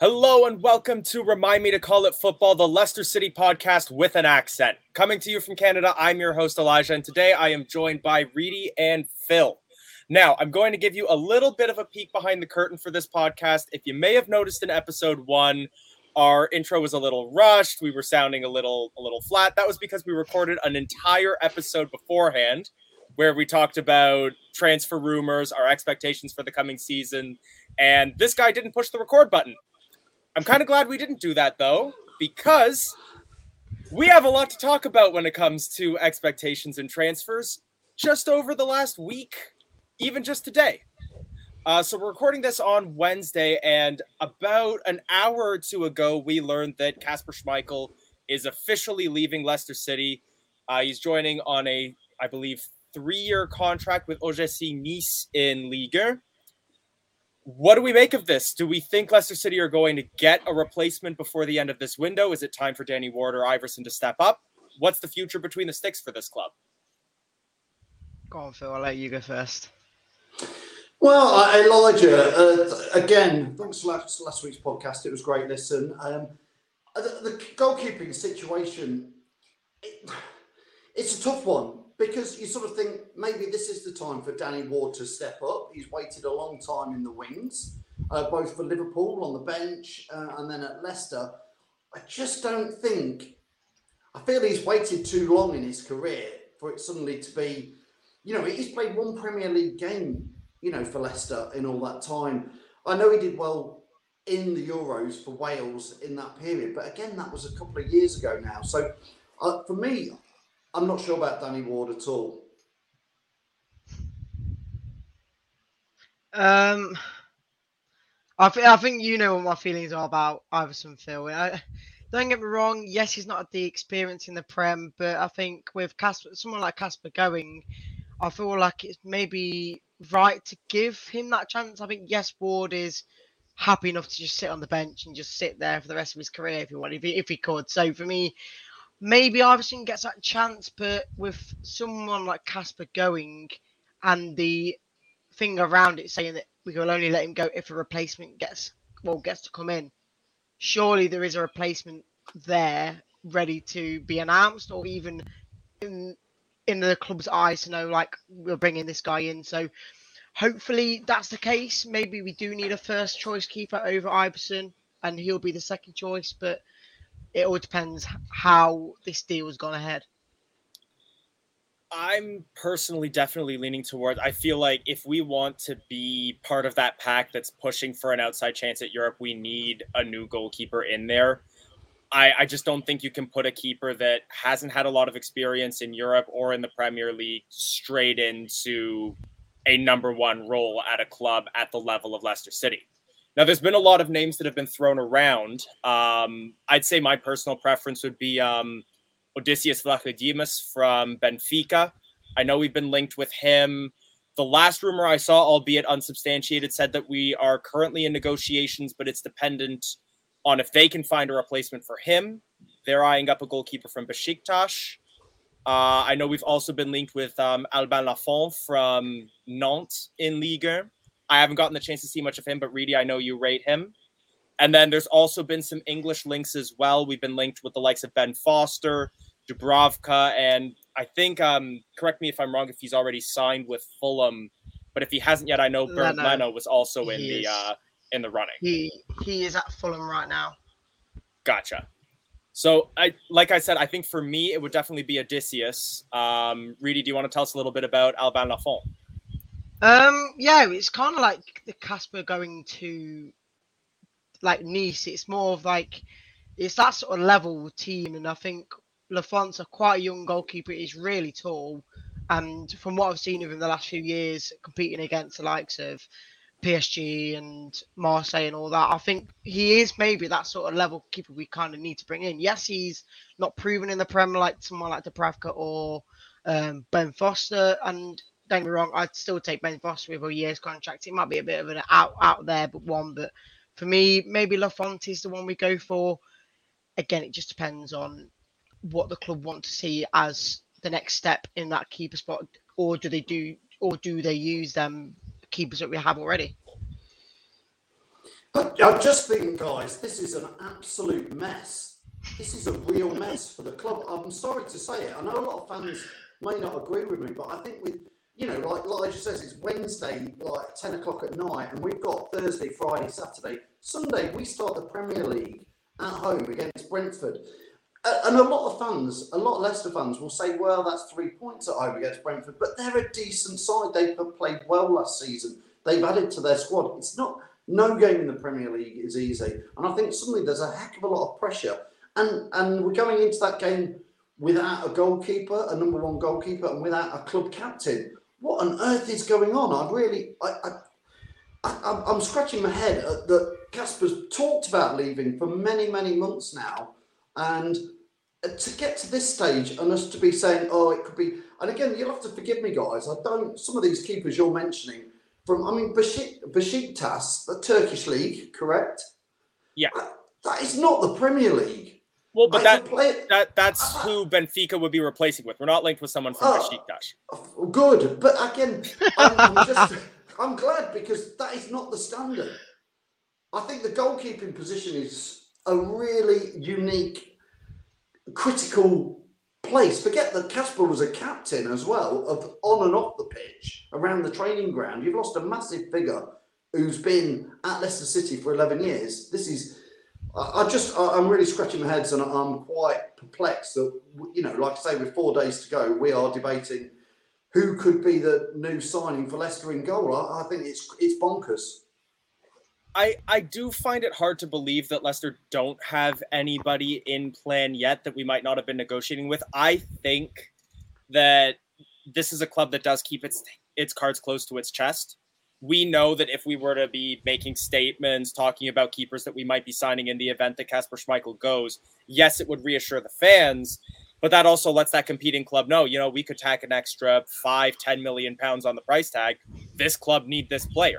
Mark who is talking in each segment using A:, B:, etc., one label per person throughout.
A: Hello and welcome to Remind Me to Call It Football, the Leicester City podcast with an accent. Coming to you from Canada, I'm your host Elijah, and today I am joined by Reedy and Phil. Now, I'm going to give you a little bit of a peek behind the curtain for this podcast. If you may have noticed in episode 1, our intro was a little rushed. We were sounding a little flat. That was because we recorded an entire episode beforehand where we talked about transfer rumors, our expectations for the coming season, and this guy didn't push the record button. I'm kind of glad we didn't do that, though, because we have a lot to talk about when it comes to expectations and transfers just over the last week, even just today. So we're recording this on Wednesday, and about an hour or two ago, we learned that Kasper Schmeichel is officially leaving Leicester City. He's joining on a, I believe, 3-year contract with OGC Nice in Ligue 1. What do we make of this? Do we think Leicester City are going to get a replacement before the end of this window? Is it time for Danny Ward or Iverson to step up? What's the future between the sticks for this club?
B: Go on, Phil. I'll let you go first.
C: Well, Elijah, again, thanks for last week's podcast. It was great listen. The goalkeeping situation, it's a tough one. Because you sort of think maybe this is the time for Danny Ward to step up. He's waited a long time in the wings, both for Liverpool on the bench and then at Leicester. I just don't think, I feel he's waited too long in his career for it suddenly to be, he's played one Premier League game, for Leicester in all that time. I know he did well in the Euros for Wales in that period, but again, that was a couple of years ago now. So for me, I'm not sure about Danny Ward at all.
B: I think you know what my feelings are about Iverson, Phil. Don't get me wrong. Yes, he's not had the experience in the Prem, but I think with someone like Kasper going, I feel like it's maybe right to give him that chance. I think yes, Ward is happy enough to just sit on the bench and just sit there for the rest of his career if he could. So for me, maybe Iverson gets that chance, but with someone like Kasper going and the thing around it saying that we will only let him go if a replacement gets to come in, surely there is a replacement there ready to be announced, or even in the club's eyes to know, like, we're bringing this guy in. So hopefully that's the case. Maybe we do need a first choice keeper over Iverson, and he'll be the second choice, but it all depends how this deal has gone ahead.
A: I'm personally definitely leaning towards, I feel like if we want to be part of that pack that's pushing for an outside chance at Europe, we need a new goalkeeper in there. I just don't think you can put a keeper that hasn't had a lot of experience in Europe or in the Premier League straight into a number one role at a club at the level of Leicester City. Now, there's been a lot of names that have been thrown around. I'd say my personal preference would be Odysseas Vlachodimos from Benfica. I know we've been linked with him. The last rumor I saw, albeit unsubstantiated, said that we are currently in negotiations, but it's dependent on if they can find a replacement for him. They're eyeing up a goalkeeper from Besiktas. I know we've also been linked with Albin Lafont from Nantes in Ligue 1. I haven't gotten the chance to see much of him, but Reedy, I know you rate him. And then there's also been some English links as well. We've been linked with the likes of Ben Foster, Dubravka, and I think, correct me if I'm wrong, if he's already signed with Fulham, but if he hasn't yet, I know Bernd Leno was also in the running.
B: He is at Fulham right now.
A: Gotcha. So, like I said, I think for me, it would definitely be Odysseus. Reedy, do you want to tell us a little bit about Albin Lafont?
B: Yeah, it's kind of like the Kasper going to like Nice. It's more of like, it's that sort of level team, and I think Lafont's a quite a young goalkeeper. He's really tall, and from what I've seen of him the last few years, competing against the likes of PSG and Marseille and all that, I think he is maybe that sort of level keeper we kind of need to bring in. Yes, he's not proven in the Premier like someone like Dubravka or Ben Foster, and don't get me wrong, I'd still take Ben Foster with a year's contract. It might be a bit of an out there, but for me, maybe Lafont is the one we go for. Again, it just depends on what the club want to see as the next step in that keeper spot, or do they use them keepers that we have already?
C: I just think, guys, this is an absolute mess. This is a real mess for the club. I'm sorry to say it. I know a lot of fans may not agree with me, but I think with, like Elijah says, it's Wednesday, like 10 o'clock at night, and we've got Thursday, Friday, Saturday. Sunday, we start the Premier League at home against Brentford. And a lot of fans, a lot of Leicester fans will say, well, that's 3 points at home against Brentford, but they're a decent side. They've played well last season. They've added to their squad. It's not, no game in the Premier League is easy. And I think suddenly there's a heck of a lot of pressure. And we're going into that game without a goalkeeper, a number one goalkeeper, and without a club captain. What on earth is going on? I'm scratching my head that Kasper's talked about leaving for many, many months now. And to get to this stage and us to be saying, oh, it could be, and again, you'll have to forgive me, guys. Some of these keepers you're mentioning Besiktas, the Turkish league, correct?
A: Yeah.
C: That is not the Premier League.
A: Well, but that's who Benfica would be replacing with. We're not linked with someone from Besiktas.
C: Good. But again, I'm glad because that is not the standard. I think the goalkeeping position is a really unique, critical place. Forget that Kasper was a captain as well, of on and off the pitch, around the training ground. You've lost a massive figure who's been at Leicester City for 11 years. I'm really scratching my head and I'm quite perplexed that, like I say, with 4 days to go, we are debating who could be the new signing for Leicester in goal. I think it's bonkers.
A: I do find it hard to believe that Leicester don't have anybody in plan yet that we might not have been negotiating with. I think that this is a club that does keep its cards close to its chest. We know that if we were to be making statements, talking about keepers that we might be signing in the event that Kasper Schmeichel goes, yes, it would reassure the fans, but that also lets that competing club know, we could tack an extra 5-10 million pounds on the price tag. This club need this player.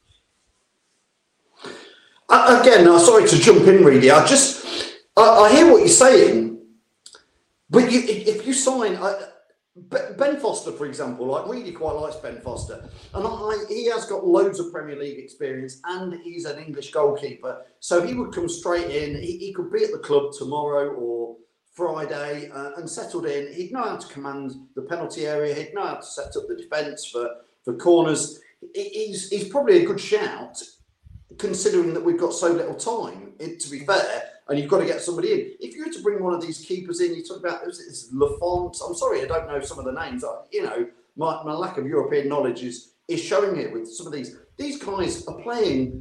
C: Again, sorry to jump in, Reedy. I hear what you're saying, but if you sign Ben Foster, for example, like Reedy quite likes Ben Foster, and he has got loads of Premier League experience, and he's an English goalkeeper, so he would come straight in. He could be at the club tomorrow or Friday and settled in. He'd know how to command the penalty area. He'd know how to set up the defence for corners. He's probably a good shout, considering that we've got so little time, to be fair, and you've got to get somebody in. If you were to bring one of these keepers in, you talk about it's Lafont. I'm sorry, I don't know some of the names. My lack of European knowledge is showing it with some of these. These guys are playing.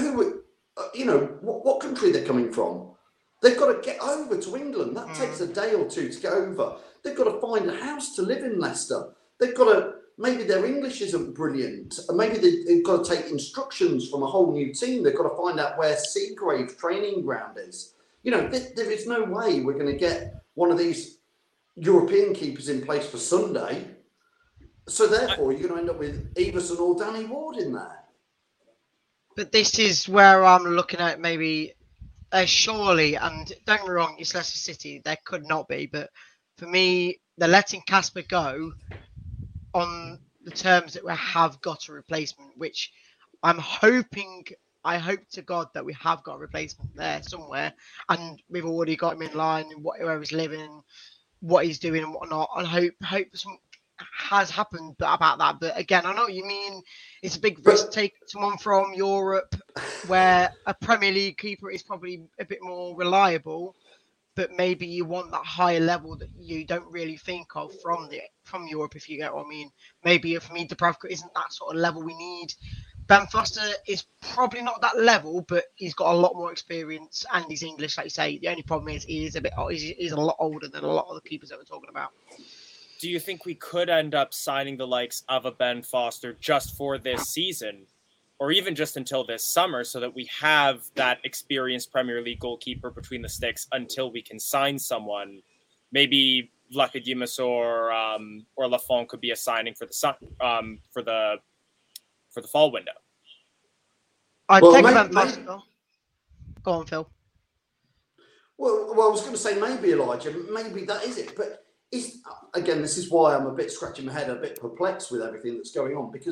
C: What country they're coming from? They've got to get over to England. That takes a day or two to get over. They've got to find a house to live in Leicester. They've got to. Maybe their English isn't brilliant. And maybe they've got to take instructions from a whole new team. They've got to find out where Seagrave training ground is. There is no way we're going to get one of these European keepers in place for Sunday. So therefore, you're going to end up with Everson or Danny Ward in there.
B: But this is where I'm looking at maybe surely, and don't get me wrong, it's Leicester City. There could not be. But for me, they're letting Kasper go on the terms that we have got a replacement, which I hope to God that we have got a replacement there somewhere, and we've already got him in line, where he's living, what he's doing and whatnot. And hope something has happened about that. But again, I know what you mean. It's a big risk to take someone from Europe, where a Premier League keeper is probably a bit more reliable. But maybe you want that higher level that you don't really think of from Europe, if you get what I mean. Maybe for me, Dubravka isn't that sort of level we need. Ben Foster is probably not that level, but he's got a lot more experience and he's English, like you say. The only problem is he's a lot older than a lot of the keepers that we're talking about.
A: Do you think we could end up signing the likes of a Ben Foster just for this season? Or even just until this summer, so that we have that experienced Premier League goalkeeper between the sticks until we can sign someone. Maybe Vlachodimos or Lafont could be a signing for the fall window.
B: I'd take Ben Foster. Go on, Phil.
C: Well, I was going to say maybe Elijah, maybe that is it. But again, this is why I'm a bit scratching my head, a bit perplexed with everything that's going on, because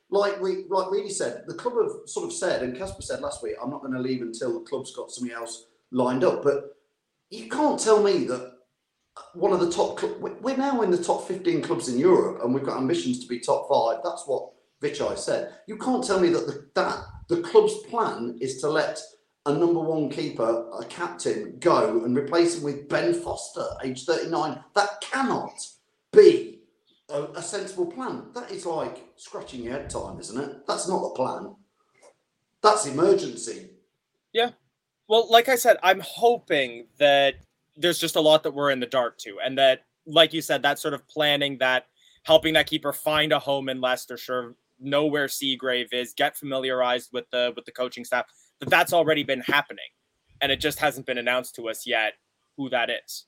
C: like Reedy said, the club have sort of said, and Casper said last week, I'm not going to leave until the club's got somebody else lined up. But you can't tell me that one of the top we're now in the top 15 clubs in Europe, and we've got ambitions to be top 5. That's what Vichai said. You can't tell me that the club's plan is to let a number 1 keeper, a captain, go and replace him with Ben Foster, age 39. That cannot be a sensible plan. That is like scratching your head time, isn't it? That's not a plan. That's emergency.
A: Yeah. Well, like I said, I'm hoping that there's just a lot that we're in the dark to, and that, like you said, that sort of planning, that helping that keeper find a home in Leicestershire, know where Seagrave is, get familiarized with the coaching staff, that's already been happening, and it just hasn't been announced to us yet who that is.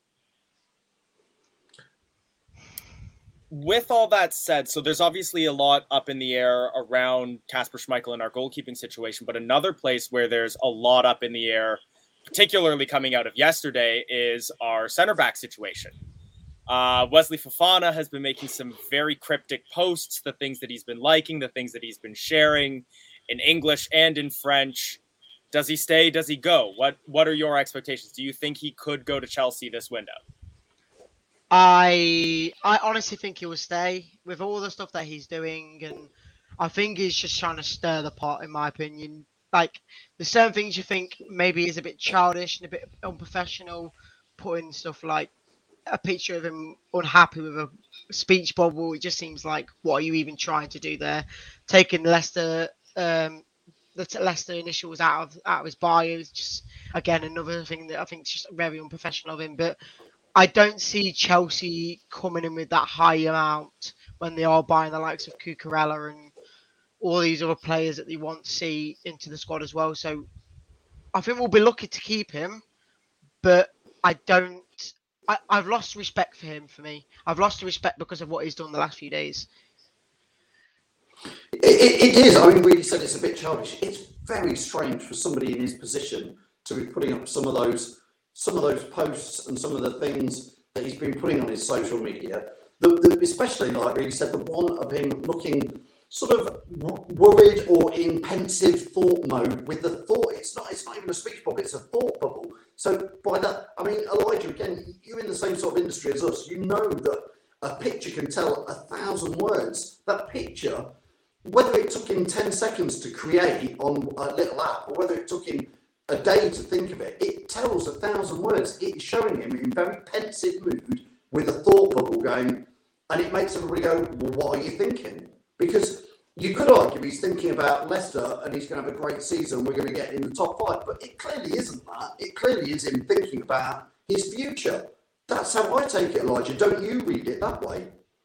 A: With all that said, so there's obviously a lot up in the air around Kasper Schmeichel and our goalkeeping situation, but another place where there's a lot up in the air, particularly coming out of yesterday, is our center back situation. Wesley Fofana has been making some very cryptic posts, the things that he's been liking, the things that he's been sharing in English and in French. Does he stay? Does he go? What are your expectations? Do you think he could go to Chelsea this window?
B: I honestly think he will stay with all the stuff that he's doing, and I think he's just trying to stir the pot, in my opinion. Like, there's certain things you think maybe is a bit childish and a bit unprofessional, putting stuff like a picture of him unhappy with a speech bubble. It just seems like, what are you even trying to do there? Taking Leicester, the Leicester initials out of his bio is just, again, another thing that I think is just very unprofessional of him. But I don't see Chelsea coming in with that high amount when they are buying the likes of Cucurella and all these other players that they want to see into the squad as well. So I think we'll be lucky to keep him, but I've lost respect for him. For me, I've lost the respect because of what he's done the last few days.
C: It is. I mean, we said it's a bit childish. It's very strange for somebody in his position to be putting up some of those posts and some of the things that he's been putting on his social media. Especially, like Reedy said, the one of him looking sort of worried or in pensive thought mode with the thought. It's not even a speech bubble, it's a thought bubble. So by that, I mean, Elijah, again, you're in the same sort of industry as us. You know that a picture can tell 1,000 words. That picture, whether it took him 10 seconds to create on a little app or whether it took him a day to think of it, it tells 1,000 words. It's showing him in very pensive mood with a thought bubble going, and it makes everybody go, well, what are you thinking? Because you could argue he's thinking about Leicester and he's going to have a great season, we're going to get in the top 5, but it clearly isn't that. It clearly is him thinking about his future. That's how I take it, Elijah. Don't you read it that way?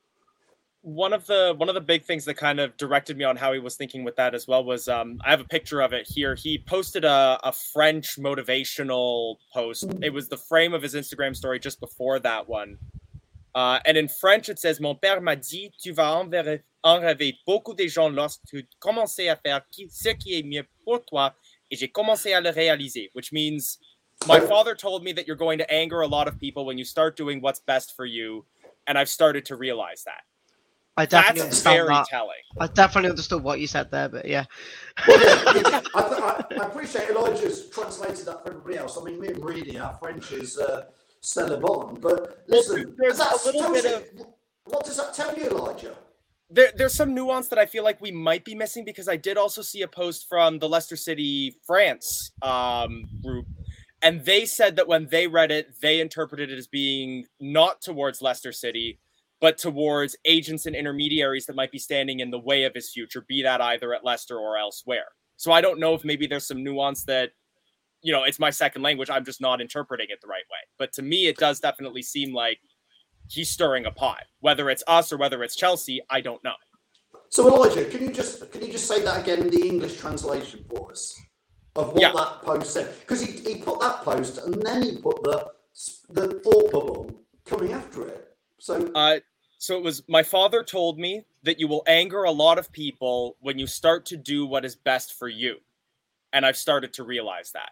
A: One of the big things that kind of directed me on how he was thinking with that as well was, I have a picture of it here. He posted a French motivational post. It was the frame of his Instagram story just before that one. And in French, it says, Mon père m'a dit, tu vas enrêver beaucoup de gens lorsque tu commences à faire ce qui est mieux pour toi, et j'ai commencé à le réaliser, which means, my father told me that you're going to anger a lot of people when you start doing what's best for you, and I've started to realize that.
B: That's very
A: telling.
B: I definitely understood what you said there, but yeah.
C: Well, yeah, I appreciate Elijah's translated that for everybody else. I mean, me and Reedy, our French is Celebon, but listen,
A: there's a little bit of...
C: What does that tell you, Elijah?
A: There's some nuance that I feel like we might be missing, because I did also see a post from the Leicester City France group, and they said that when they read it, they interpreted it as being not towards Leicester City, but towards agents and intermediaries that might be standing in the way of his future, be that either at Leicester or elsewhere. So I don't know if maybe there's some nuance that, you know, it's my second language, I'm just not interpreting it the right way. But to me, it does definitely seem like he's stirring a pot. Whether it's us or whether it's Chelsea, I don't know.
C: So Elijah, can you just say that again in the English translation for us of what that post said? Because he put that post and then he put the thought bubble coming after it.
A: So it was, my father told me that you will anger a lot of people when you start to do what is best for you. And I've started to realize that.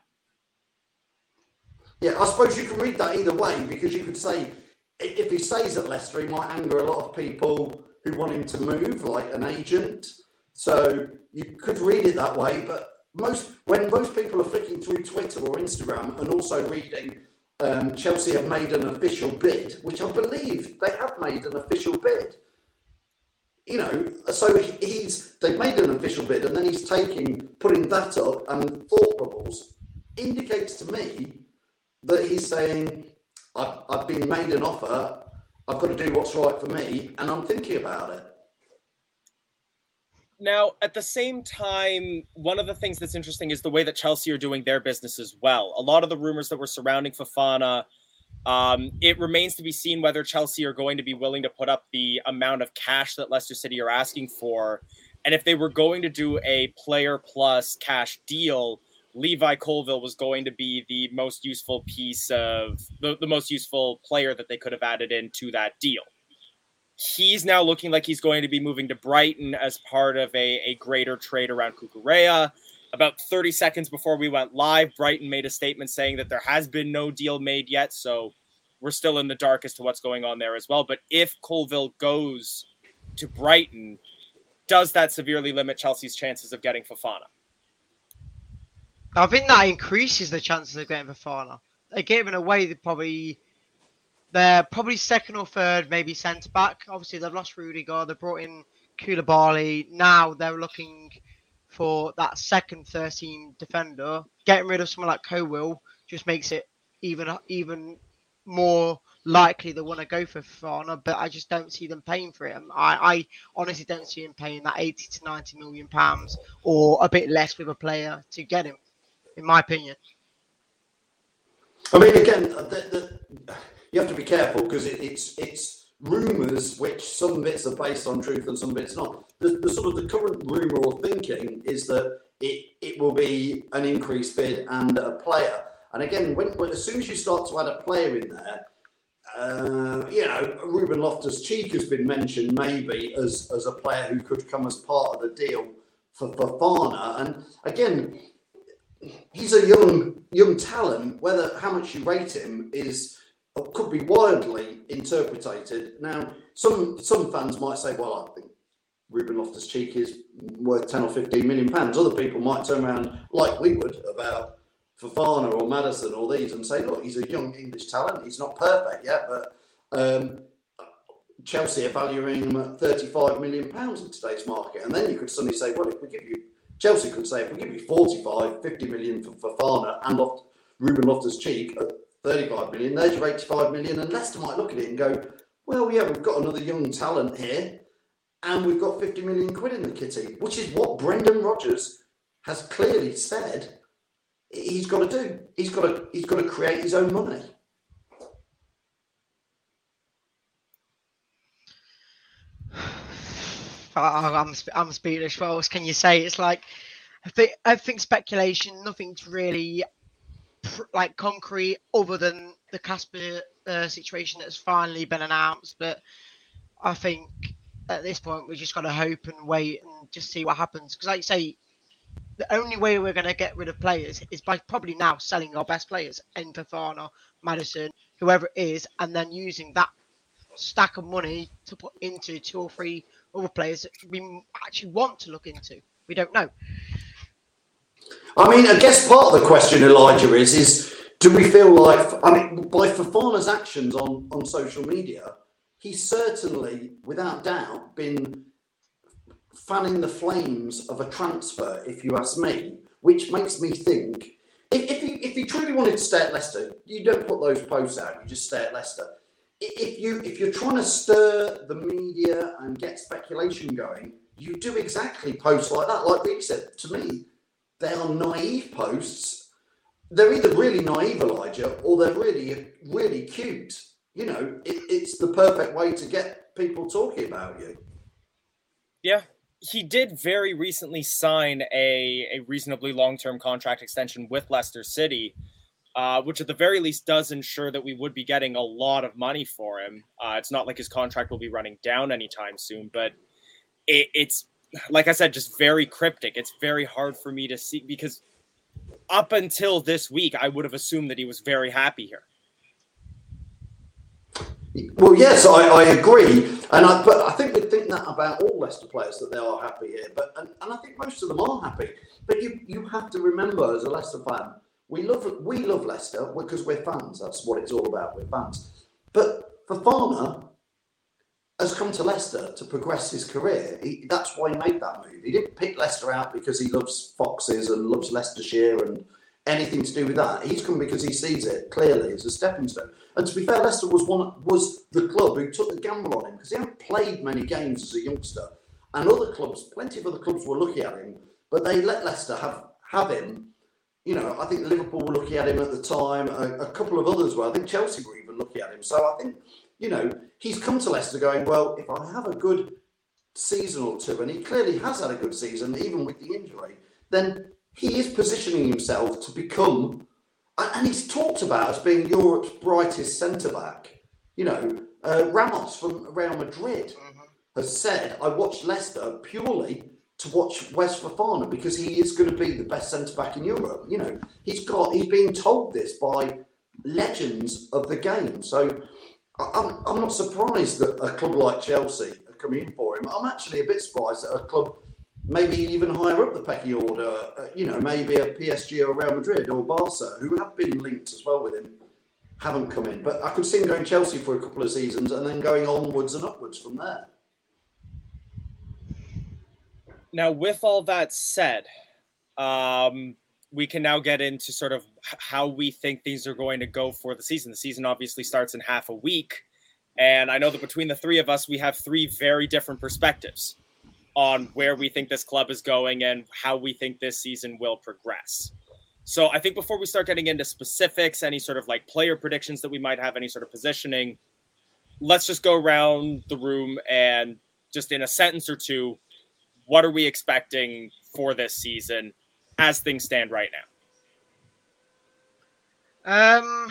C: Yeah, I suppose you can read that either way, because you could say, if he stays at Leicester, he might anger a lot of people who want him to move, like an agent. So you could read it that way, but when most people are flicking through Twitter or Instagram and also reading Chelsea have made an official bid, which I believe they have made an official bid. You know, so they've made an official bid, and then he's putting that up, and thought bubbles indicates to me that he's saying, I've been made an offer, I've got to do what's right for me, and I'm thinking about it.
A: Now, at the same time, one of the things that's interesting is the way that Chelsea are doing their business as well. A lot of the rumors that were surrounding Fofana, it remains to be seen whether Chelsea are going to be willing to put up the amount of cash that Leicester City are asking for. And if they were going to do a player plus cash deal, Levi Colville was going to be the most useful piece of the most useful player that they could have added into that deal. He's now looking like he's going to be moving to Brighton as part of a greater trade around Cucurella. About 30 seconds before we went live, Brighton made a statement saying that there has been no deal made yet, so we're still in the dark as to what's going on there as well. But if Colville goes to Brighton, does that severely limit Chelsea's chances of getting Fofana?
B: I think that increases the chances of getting Fofana. They gave it away, they're probably second or third, maybe centre-back. Obviously, they've lost Rudiger. They brought in Koulibaly. Now they're looking for that second, third-team defender. Getting rid of someone like Colwill just makes it even more likely they want to go for Fofana, but I just don't see them paying for him. I honestly don't see him paying that 80 to 90 million pounds or a bit less with a player to get him, in my opinion.
C: I mean, again, you have to be careful because it's rumours, which some bits are based on truth and some bits not. The sort of the current rumour or thinking is that it will be an increased bid and a player. And again, when as soon as you start to add a player in there, Ruben Loftus-Cheek has been mentioned maybe as a player who could come as part of the deal for Fofana. And again, he's a young talent. How much you rate him could be wildly interpreted. Now, some fans might say, well, I think Ruben Loftus-Cheek is worth 10 or 15 million pounds. Other people might turn around, like we would, about Fofana or Maddison or these and say, look, he's a young English talent. He's not perfect yet, but Chelsea are valuing him at 35 million pounds in today's market. And then you could suddenly say, well, Chelsea could say, if we give you 45, 50 million for Fofana and Ruben Loftus-Cheek at 35 million, there's your 85 million. And Leicester might look at it and go, well, yeah, we've got another young talent here and we've got 50 million quid in the kitty, which is what Brendan Rodgers has clearly said he's got to do. He's got to create his own money.
B: I'm speechless. What else can you say? It's like I think speculation. Nothing's really like concrete other than the Kasper situation that's finally been announced. But I think at this point we just got to hope and wait and just see what happens. Because like you say, the only way we're going to get rid of players is by probably now selling our best players, Fofana, Maddison, whoever it is, and then using that stack of money to put into 2 or 3 other players that we actually want to look into. We don't know.
C: I mean, I guess part of the question, Elijah, is do we feel like, by Fofana's actions on social media, he's certainly, without doubt, been fanning the flames of a transfer, if you ask me, which makes me think, if he truly wanted to stay at Leicester, you don't put those posts out, you just stay at Leicester. If you're trying to stir the media and get speculation going, you do exactly posts like that. Like Rick said, to me, they are naive posts. They're either really naive, Elijah, or they're really, really cute. You know, it's the perfect way to get people talking about you.
A: Yeah. He did very recently sign a reasonably long-term contract extension with Leicester City, which at the very least does ensure that we would be getting a lot of money for him. It's not like his contract will be running down anytime soon, but it's, like I said, just very cryptic. It's very hard for me to see because up until this week, I would have assumed that he was very happy here.
C: Well, yes, I agree. But I think we think that about all Leicester players, that they are happy here. And I think most of them are happy. But you have to remember, as a Leicester fan, we love Leicester because we're fans. That's what it's all about. We're fans. But Fofana has come to Leicester to progress his career. That's why he made that move. He didn't pick Leicester out because he loves Foxes and loves Leicestershire and anything to do with that. He's come because he sees it clearly as a stepping stone. And to be fair, Leicester was the club who took the gamble on him because he hadn't played many games as a youngster. And other clubs, plenty of other clubs were looking at him, but they let Leicester have him. You know, I think Liverpool were looking at him at the time. A couple of others were. I think Chelsea were even looking at him. So I think, you know, he's come to Leicester going, well, if I have a good season or two, and he clearly has had a good season, even with the injury, then he is positioning himself to become, and he's talked about as being Europe's brightest centre-back. You know, Ramos from Real Madrid has said, I watched Leicester purely to watch Wes Fofana because he is going to be the best centre-back in Europe. You know, he's being told this by legends of the game. So I'm not surprised that a club like Chelsea are coming in for him. I'm actually a bit surprised that a club maybe even higher up the pecking order, you know, maybe a PSG or Real Madrid or Barca, who have been linked as well with him, haven't come in. But I could see him going Chelsea for a couple of seasons and then going onwards and upwards from there.
A: Now, with all that said, we can now get into sort of how we think things are going to go for the season. The season obviously starts in half a week. And I know that between the three of us, we have three very different perspectives on where we think this club is going and how we think this season will progress. So I think before we start getting into specifics, any sort of like player predictions that we might have, any sort of positioning, let's just go around the room and just in a sentence or two, what are we expecting for this season as things stand right
B: now?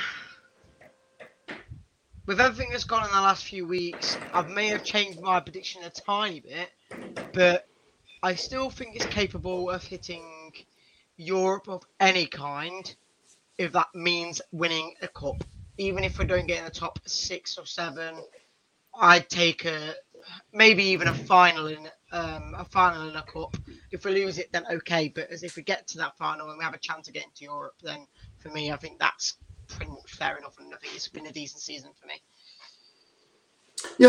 B: With everything that's gone in the last few weeks, I may have changed my prediction a tiny bit, but I still think it's capable of hitting Europe of any kind, if that means winning a cup. Even if we don't get in the top 6 or 7, I'd take maybe even a final in a cup. If we lose it, then okay. But as if we get to that final and we have a chance of getting to Europe, then for me, I think that's pretty much fair enough, and I think it's been a decent season for me.
C: Yeah,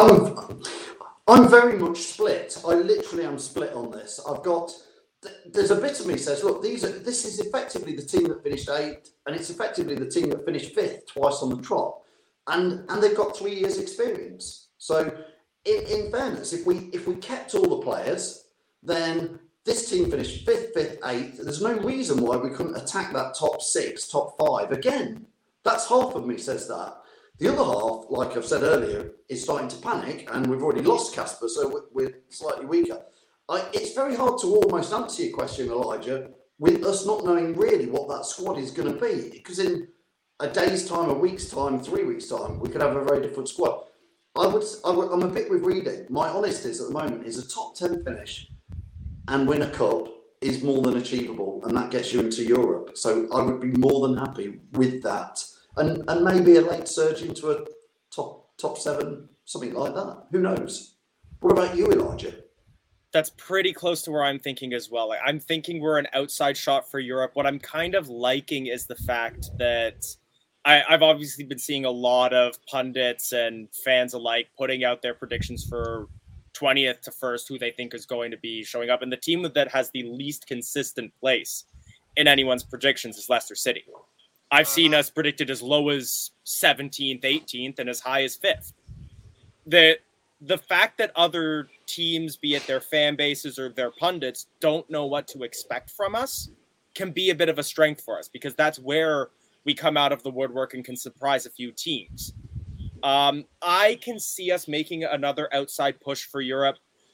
C: I'm very much split. I literally am split on this. There's a bit of me says, look, this is effectively the team that finished 8th, and it's effectively the team that finished 5th twice on the trot, and they've got 3 years experience. So in fairness, if we kept all the players, then this team finished 5th, 8th. There's no reason why we couldn't attack that top 6, top 5 again. That's half of me says that. The other half, like I've said earlier, is starting to panic, and we've already lost Kasper, so we're slightly weaker. It's very hard to almost answer your question, Elijah, with us not knowing really what that squad is going to be. Because in a day's time, a week's time, 3 weeks' time, we could have a very different squad. I'm a bit with Reading. My honest is at the moment is a top 10 finish and win a cup is more than achievable, and that gets you into Europe. So I would be more than happy with that, and maybe a late surge into a top 7, something like that. Who knows? What about you, Elijah?
A: That's pretty close to where I'm thinking as well. I'm thinking we're an outside shot for Europe. What I'm kind of liking is the fact that I've obviously been seeing a lot of pundits and fans alike putting out their predictions for 20th to 1st, who they think is going to be showing up. And the team that has the least consistent place in anyone's predictions is Leicester City. I've seen us predicted as low as 17th, 18th, and as high as 5th. The fact that other teams, be it their fan bases or their pundits, don't know what to expect from us can be a bit of a strength for us, because that's where we come out of the woodwork and can surprise a few teams. I can see us making another outside push for Europe.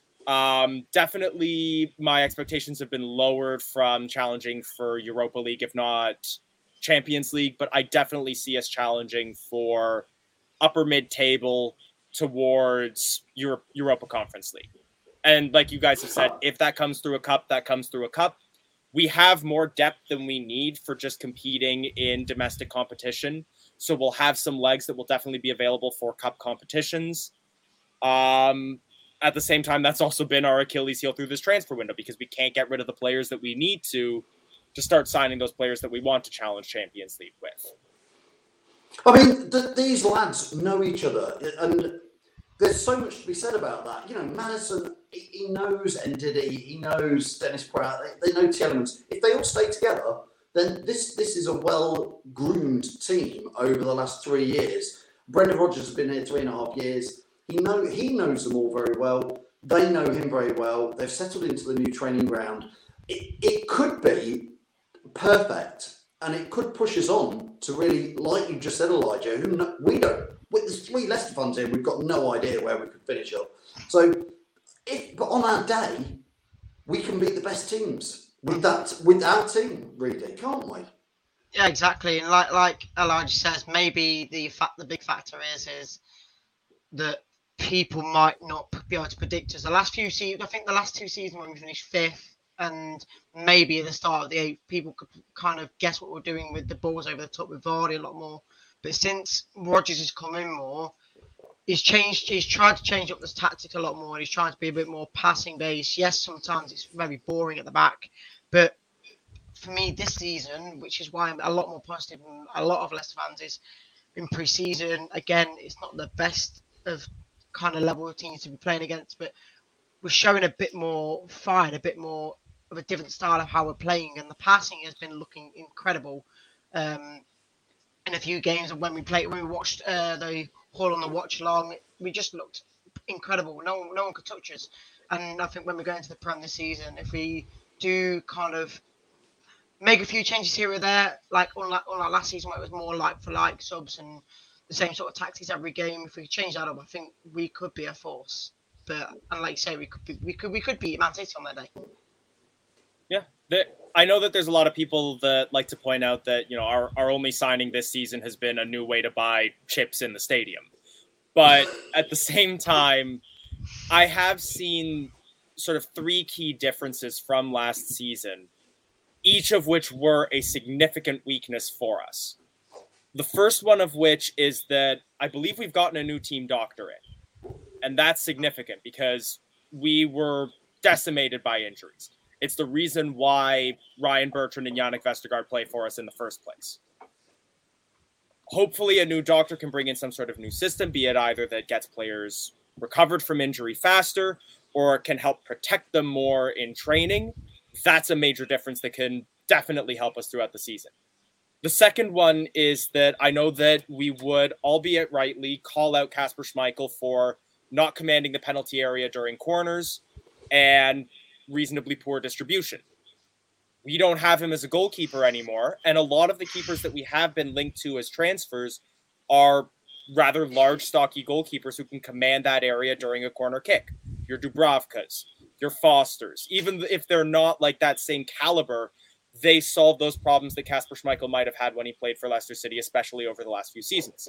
A: Definitely my expectations have been lowered from challenging for Europa League, if not Champions League, but I definitely see us challenging for upper mid-table towards Europa Conference League. And like you guys have said, if that comes through a cup, that comes through a cup. We have more depth than we need for just competing in domestic competition. So we'll have some legs that will definitely be available for cup competitions. at the same time, that's also been our Achilles heel through this transfer window because we can't get rid of the players that we need to start signing those players that we want to challenge Champions League with.
C: I mean, these lads know each other, and there's so much to be said about that. You know, Madison, he knows Ndidi, he knows Dennis Pratt, they know Tielemans. If they all stay together, then this is a well-groomed team over the last 3 years. Brendan Rodgers has been here 3.5 years. He knows them all very well. They know him very well. They've settled into the new training ground. It could be perfect, and it could push us on to really, like you just said, Elijah, we don't. There's 3 Leicester fans here. We've got no idea where we could finish up. So, but on our day, we can beat the best teams with our team, really, can't we?
B: Yeah, exactly. And like Elijah says, maybe the big factor is that people might not be able to predict us. The last few seasons, I think the last 2 seasons when we finished 5th and maybe at the start of the 8th, people could kind of guess what we're doing with the balls over the top with Vardy a lot more. But since Rodgers has come in more, he's tried to change up this tactic a lot more, and he's trying to be a bit more passing based. Yes, sometimes it's very boring at the back, but for me this season, which is why I'm a lot more positive than a lot of Leicester fans, is in pre-season. Again, it's not the best of kind of level of teams to be playing against, but we're showing a bit more fire, a bit more of a different style of how we're playing, and the passing has been looking incredible. In a few games, and when we watched the Hull on the watch along, we just looked incredible. No one could touch us. And I think when we go into the Prem this season, if we do kind of make a few changes here or there, like unlike last season where it was more like for like subs and the same sort of tactics every game, if we change that up, I think we could be a force. But and like you say, we could beat Man City on that day.
A: Yeah. I know that there's a lot of people that like to point out that, you know, our only signing this season has been a new way to buy chips in the stadium. But at the same time, I have seen sort of 3 key differences from last season, each of which were a significant weakness for us. The first one of which is that I believe we've gotten a new team doctor in. And that's significant because we were decimated by injuries. It's the reason why Ryan Bertrand and Yannick Vestergaard play for us in the first place. Hopefully a new doctor can bring in some sort of new system, be it either that gets players recovered from injury faster or can help protect them more in training. That's a major difference that can definitely help us throughout the season. The second one is that I know that we would, albeit rightly, call out Kasper Schmeichel for not commanding the penalty area during corners and reasonably poor distribution. We don't have him as a goalkeeper anymore, and a lot of the keepers that we have been linked to as transfers are rather large, stocky goalkeepers who can command that area during a corner kick. Your Dubravkas, your Fosters, even if they're not like that same caliber, they solve those problems that Kasper Schmeichel might have had when he played for Leicester City, especially over the last few seasons.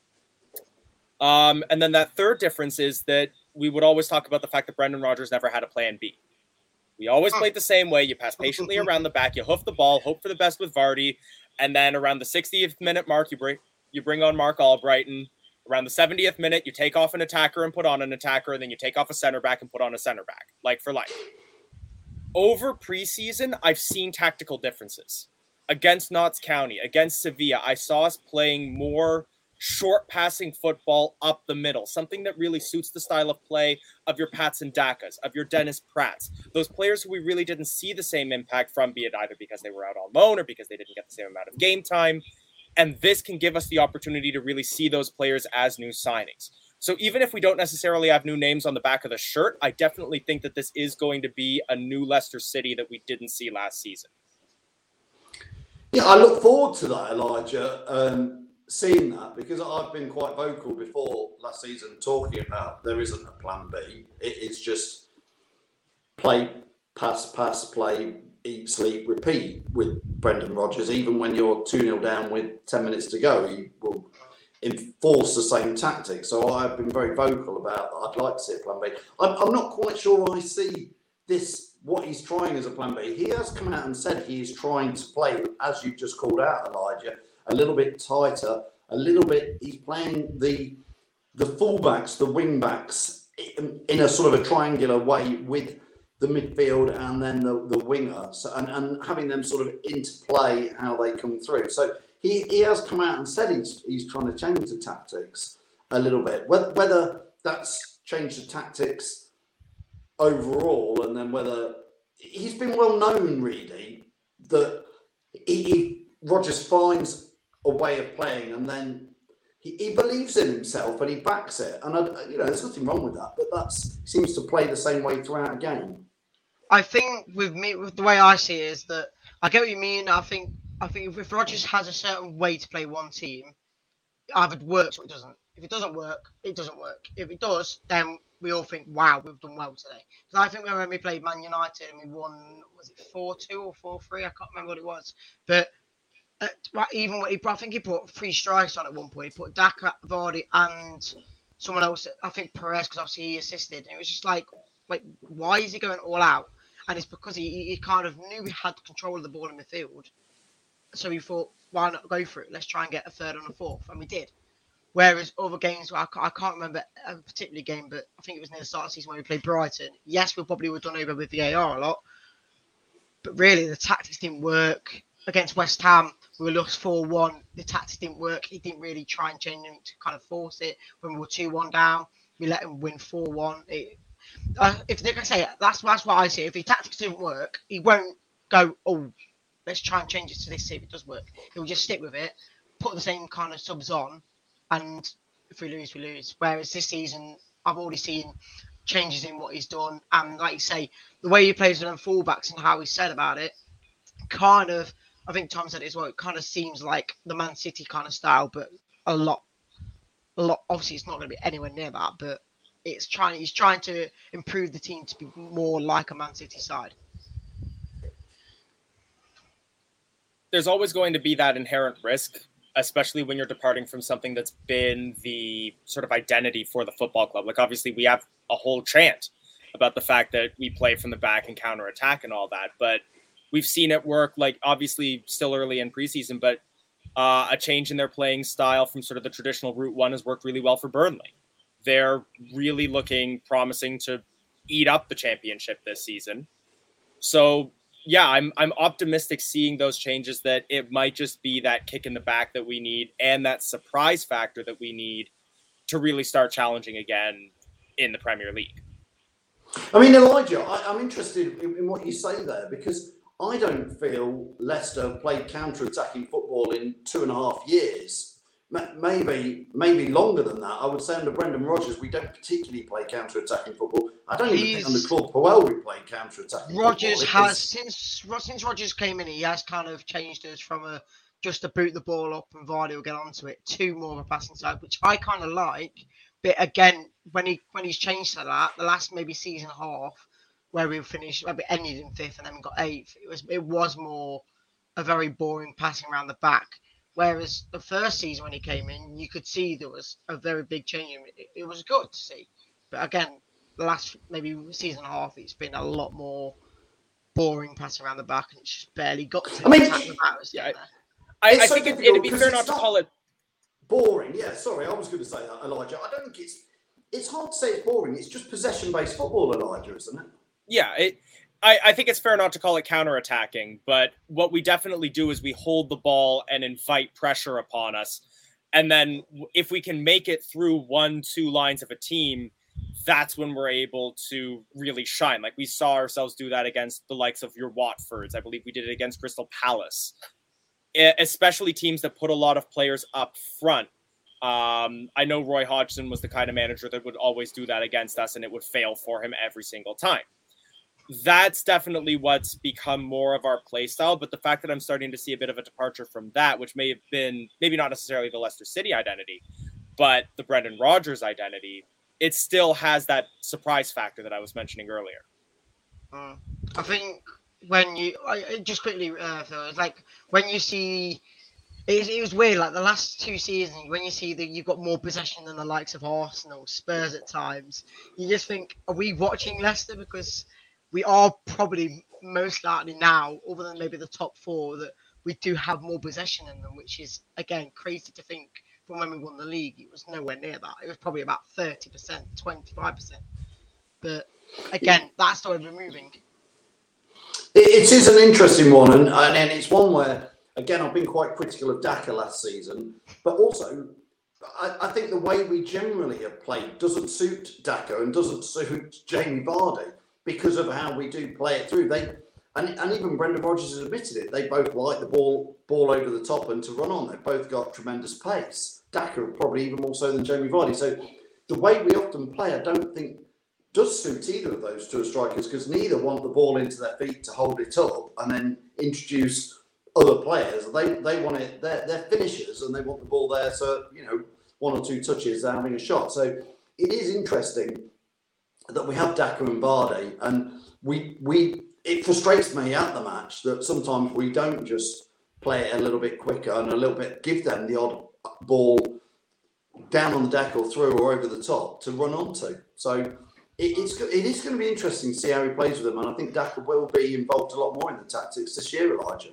A: And then that third difference is that we would always talk about the fact that Brendan Rodgers never had a plan B. We always played the same way. You pass patiently around the back, you hoof the ball, hope for the best with Vardy, and then around the 60th minute mark, you bring on Mark Albrighton. Around the 70th minute, you take off an attacker and put on an attacker, and then you take off a center back and put on a center back, like for like. Over preseason, I've seen tactical differences. Against Notts County, against Sevilla, I saw us playing more short passing football up the middle, something that really suits the style of play of your Pats and Dakas, of your Dennis Pratts, those players who we really didn't see the same impact from, be it either because they were out on loan or because they didn't get the same amount of game time. And this can give us the opportunity to really see those players as new signings. So even if we don't necessarily have new names on the back of the shirt, I definitely think that this is going to be a new Leicester City that we didn't see last season.
C: Yeah, I look forward to that, Elijah. Seeing that, because I've been quite vocal before last season talking about there isn't a plan B. It's just play, pass, play, eat, sleep, repeat with Brendan Rodgers. Even when you're 2-0 down with 10 minutes to go, he will enforce the same tactics. So I've been very vocal about that. I'd like to see a plan B. I'm not quite sure I see this, what he's trying as a plan B. He has come out and said he is trying to play, as you just called out, Elijah, a little bit tighter, a little bit. He's playing the fullbacks, the wing backs in a sort of a triangular way with the midfield and then the winger, so, and having them sort of interplay how they come through. So he has come out and said he's trying to change the tactics a little bit. Whether that's changed the tactics overall, and then whether he's been well known really that Rodgers finds a way of playing, and then he believes in himself and he backs it. And there's nothing wrong with that, but that seems to play the same way throughout a game.
B: I think with the way I see it is that I get what you mean. I think if Rodgers has a certain way to play one team, it either works or it doesn't. If it doesn't work, it doesn't work. If it does, then we all think, wow, we've done well today. Because I think when we played Man United and we won, was it 4-2 or 4-3? I can't remember what it was. But I think he put 3 strikes on at one point. He put Daka, Vardy, and someone else. I think Perez, because obviously he assisted. And it was just like, why is he going all out? And it's because he kind of knew he had control of the ball in midfield. So he thought, why not go for it? Let's try and get a third and a fourth. And we did. Whereas other games, I can't remember a particular game, but I think it was near the start of the season when we played Brighton. Yes, we probably were done over with VAR a lot. But really, the tactics didn't work. Against West Ham, we were lost 4-1. The tactics didn't work. He didn't really try and change them to kind of force it. When we were 2-1 down, we let him win 4-1. Like I say, that's what I see. If the tactics didn't work, he won't go, oh, let's try and change it to this, see if it does work. He'll just stick with it, put the same kind of subs on, and if we lose, we lose. Whereas this season, I've already seen changes in what he's done. And like you say, the way he plays with them fullbacks and how he said about it, kind of, I think Tom said it as well, it kind of seems like the Man City kind of style, but a lot. Obviously, it's not going to be anywhere near that, but he's trying to improve the team to be more like a Man City side.
A: There's always going to be that inherent risk, especially when you're departing from something that's been the sort of identity for the football club. Like, obviously, we have a whole chant about the fact that we play from the back and counterattack and all that, but we've seen it work, like, obviously still early in preseason, but a change in their playing style from sort of the traditional Route 1 has worked really well for Burnley. They're really looking promising to eat up the championship this season. So, yeah, I'm optimistic seeing those changes, that it might just be that kick in the back that we need and that surprise factor that we need to really start challenging again in the Premier League.
C: I mean, Elijah, I'm interested in what you say there, because I don't feel Leicester played counter-attacking football in 2.5 years. Maybe longer than that. I would say under Brendan Rodgers, we don't particularly play counter-attacking football. I don't even think under Claude Puel we played counter-attacking
B: Rodgers
C: football.
B: has, since Rodgers came in, he has kind of changed us from just to boot the ball up and Vardy will get onto it, to more of a passing side, which I kind of like. But again, when he's changed to that, the last maybe season and a half, where we finished, maybe ended in 5th and then we got 8th, it was more a very boring passing around the back. Whereas the first season when he came in, you could see there was a very big change. It was good to see. But again, the last maybe season and a half, it's been a lot more boring passing around the back, and it's just barely got to attack the batters.
A: Yeah, I think it'd be fair not to call it
C: boring. Yeah, sorry, I was going to say that, Elijah. I don't think it's hard to say it's boring. It's just possession-based football, Elijah, isn't it?
A: Yeah, I think it's fair not to call it counterattacking, but what we definitely do is we hold the ball and invite pressure upon us. And then if we can make it through 1-2 lines of a team, that's when we're able to really shine. Like, we saw ourselves do that against the likes of your Watfords. I believe we did it against Crystal Palace, especially teams that put a lot of players up front. I know Roy Hodgson was the kind of manager that would always do that against us, and it would fail for him every single time. That's definitely what's become more of our play style. But the fact that I'm starting to see a bit of a departure from that, which may have been maybe not necessarily the Leicester City identity, but the Brendan Rodgers identity, it still has that surprise factor that I was mentioning earlier.
B: I think when you just quickly, Phil, it's like when you see, it was weird. Like the last 2 seasons, when you see that you've got more possession than the likes of Arsenal, Spurs at times, you just think, are we watching Leicester? Because we are probably most likely now, other than maybe the top 4, that we do have more possession in them, which is, again, crazy to think from when we won the league. It was nowhere near that. It was probably about 30%, 25%. But again, that's still moving.
C: It is an interesting one, and it's one where, again, I've been quite critical of Daka last season, but also I think the way we generally have played doesn't suit Daka and doesn't suit Jamie Vardy because of how we do play it through. And even Brendan Rodgers has admitted it. They both like the ball over the top and to run on. They've both got tremendous pace. Daka probably even more so than Jamie Vardy. So the way we often play, I don't think does suit either of those two strikers because neither want the ball into their feet to hold it up and then introduce other players. They want it. They're finishers and they want the ball there. So one or two touches, they're having a shot. So it is interesting that we have Daka and Vardy, and it frustrates me at the match that sometimes we don't just play it a little bit quicker and a little bit give them the odd ball down on the deck or through or over the top to run onto. So it is going to be interesting to see how he plays with them, and I think Daka will be involved a lot more in the tactics this year, Elijah.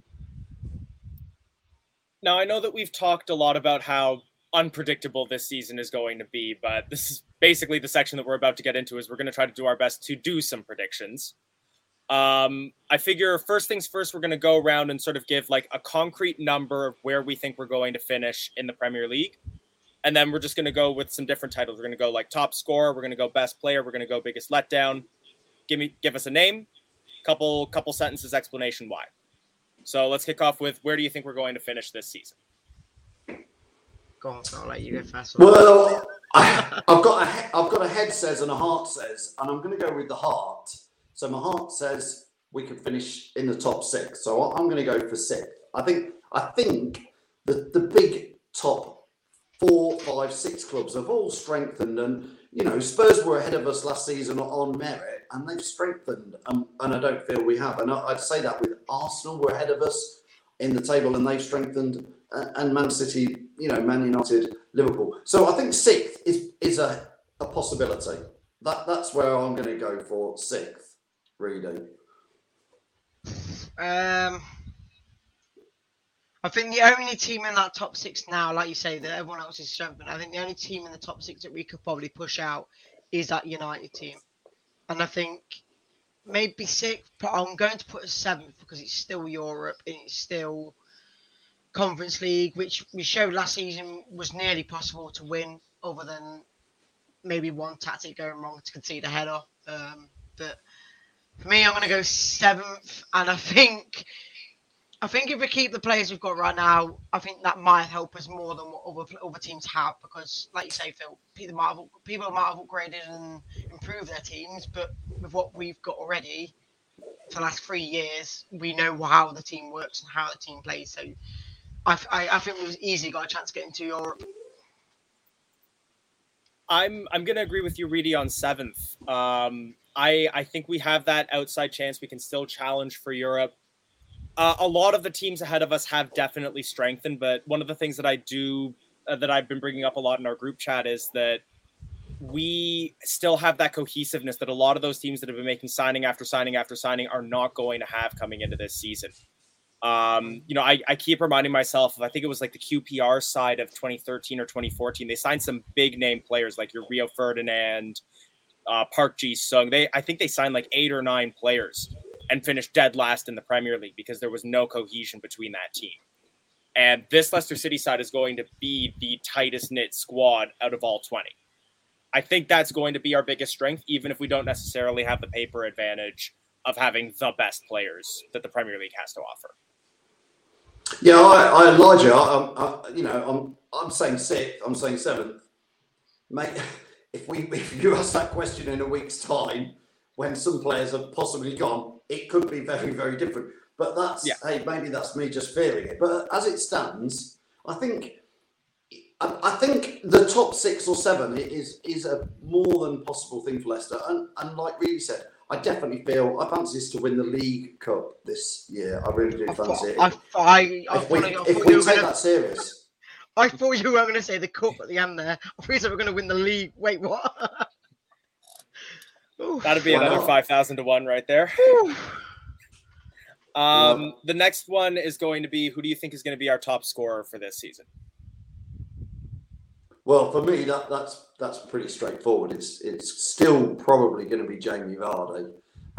A: Now, I know that we've talked a lot about how unpredictable this season is going to be, but this is basically the section that we're about to get into is we're going to try to do our best to do some predictions. I figure first things first, we're going to go around and sort of give like a concrete number of where we think we're going to finish in the Premier League. And then we're just going to go with some different titles. We're going to go like top scorer. We're going to go best player. We're going to go biggest letdown. Give us a name, couple sentences, explanation why. So let's kick off with where do you think we're going to finish this season?
B: Go on, I'll let you go first.
C: Well, I've got a head says and a heart says, and I'm going to go with the heart. So my heart says we could finish in the top 6. So I'm going to go for 6th. I think the big top 4, 5, 6 clubs have all strengthened, and Spurs were ahead of us last season on merit, and they've strengthened, and I don't feel we have. And I'd say that with Arsenal were ahead of us in the table, and they've strengthened, and Man City, Man United, Liverpool. So I think 6th is a possibility. That's where I'm going to go for 6th. Really.
B: I think the only team in that top 6 now, like you say, that everyone else is strengthened. I think the only team in the top 6 that we could probably push out is that United team. And I think maybe 6th, but I'm going to put a 7th because it's still Europe and it's still Conference League, which we showed last season was nearly possible to win, other than maybe one tactic going wrong to concede a header. But for me, I'm going to go 7th, and I think if we keep the players we've got right now, I think that might help us more than what other teams have, because, like you say, Phil, people might have upgraded and improved their teams, but with what we've got already for the last 3 years, we know how the team works and how the team plays. So I think we've easily got a chance to get into Europe.
A: I'm going to agree with you, Reedy, on 7th. I think we have that outside chance. We can still challenge for Europe. A lot of the teams ahead of us have definitely strengthened, but one of the things that that I've been bringing up a lot in our group chat is that we still have that cohesiveness that a lot of those teams that have been making signing after signing after signing are not going to have coming into this season. I keep reminding myself of, I think it was like the QPR side of 2013 or 2014. They signed some big name players like your Rio Ferdinand, Park Ji-sung. I think they signed like 8 or 9 players and finished dead last in the Premier League because there was no cohesion between that team. And this Leicester City side is going to be the tightest knit squad out of all 20. I think that's going to be our biggest strength, even if we don't necessarily have the paper advantage of having the best players that the Premier League has to offer.
C: Yeah, Elijah, I'm saying 6th. I'm saying 7th, mate. If you ask that question in a week's time, when some players have possibly gone, it could be very, very different. But hey, maybe that's me just feeling it. But as it stands, I think the top 6 or 7 is a more than possible thing for Leicester. And like Reedy said, I definitely feel I fancy us to win the League Cup this year. I really do fancy it. If we take that serious.
B: I thought you were going to say the cup at the end there. I thought you said we're going to win the league. Wait, what?
A: That'd be another 5,000 to 1 right there. The next one is going to be, who do you think is going to be our top scorer for this season?
C: Well, for me, that's pretty straightforward. It's still probably going to be Jamie Vardy.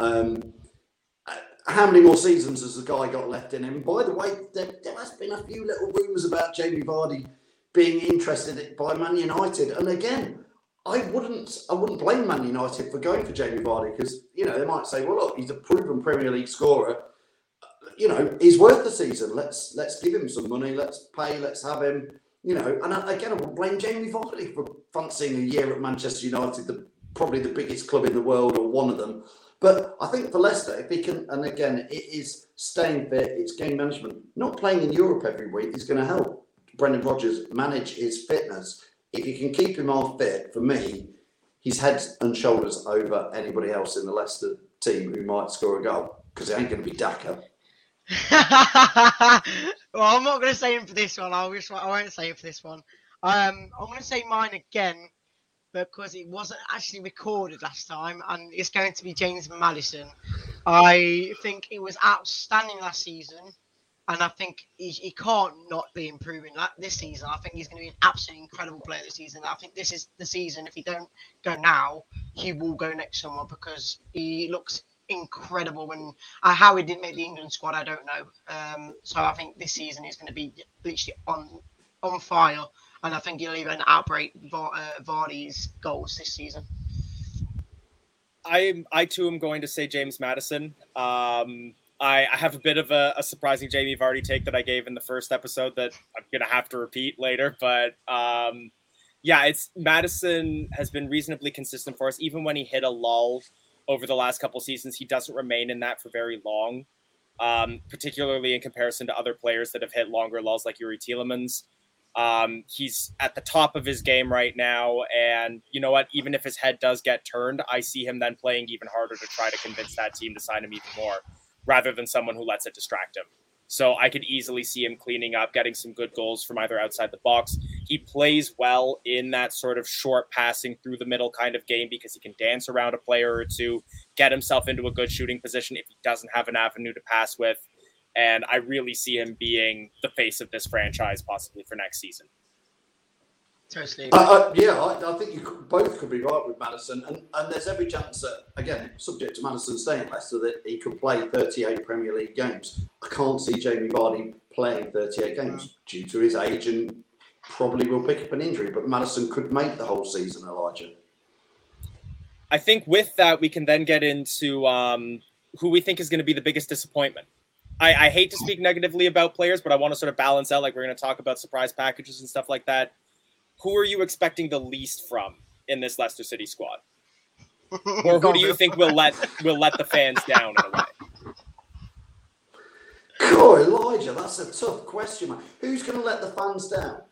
C: How many more seasons has the guy got left in him? By the way, there has been a few little rumours about Jamie Vardy being interested by Man United, and again, I wouldn't blame Man United for going for Jamie Vardy because they might say, well, look, he's a proven Premier League scorer. He's worth the season. Let's give him some money. Let's pay. Let's have him. And again, I won't blame Jamie Vardy for fancying a year at Manchester United, probably the biggest club in the world or one of them. But I think for Leicester, if he can, and again, it is staying fit, it's game management. Not playing in Europe every week is going to help Brendan Rodgers manage his fitness. If you can keep him on fit, for me, he's head and shoulders over anybody else in the Leicester team who might score a goal because it ain't going to be Daka.
B: Well, I'm not going to say him for this one. I won't say it for this one. I'm going to say mine again because it wasn't actually recorded last time, and it's going to be James Maddison. I think he was outstanding last season, and I think he can't not be improving this season. I think he's going to be an absolutely incredible player this season. I think this is the season. If he don't go now, he will go next summer because he looks incredible. And how he didn't make the England squad, I don't know. So I think this season is going to be literally on fire, and I think he'll even outbreak Vardy's goals this season.
A: I too am going to say James Maddison. I have a bit of a surprising Jamie Vardy take that I gave in the first episode that I'm going to have to repeat later. But it's Maddison has been reasonably consistent for us. Even when he hit a lull over the last couple seasons, he doesn't remain in that for very long, particularly in comparison to other players that have hit longer lulls like Youri Tielemans. He's at the top of his game right now. And you know what? Even if his head does get turned, I see him then playing even harder to try to convince that team to sign him even more, rather than someone who lets it distract him. So I could easily see him cleaning up, getting some good goals from either outside the box. He plays well in that sort of short passing through the middle kind of game because he can dance around a player or two, get himself into a good shooting position if he doesn't have an avenue to pass with. And I really see him being the face of this franchise possibly for next season.
B: Totally.
C: I think you both could be right with Maddison, and there's every chance that, again, subject to Maddison staying at Leicester, that he could play 38 Premier League games. I can't see Jamie Vardy playing 38 games due to his age, and probably will pick up an injury, but Maddison could make the whole season, Elijah.
A: I think with that, we can then get into who we think is going to be the biggest disappointment. I hate to speak negatively about players, but I want to sort of balance out, like we're going to talk about surprise packages and stuff like that. Who are you expecting the least from in this Leicester City squad? Or who do you think will let the fans down in a way?
C: God, Elijah, that's a tough question, man. Who's going to let the fans down?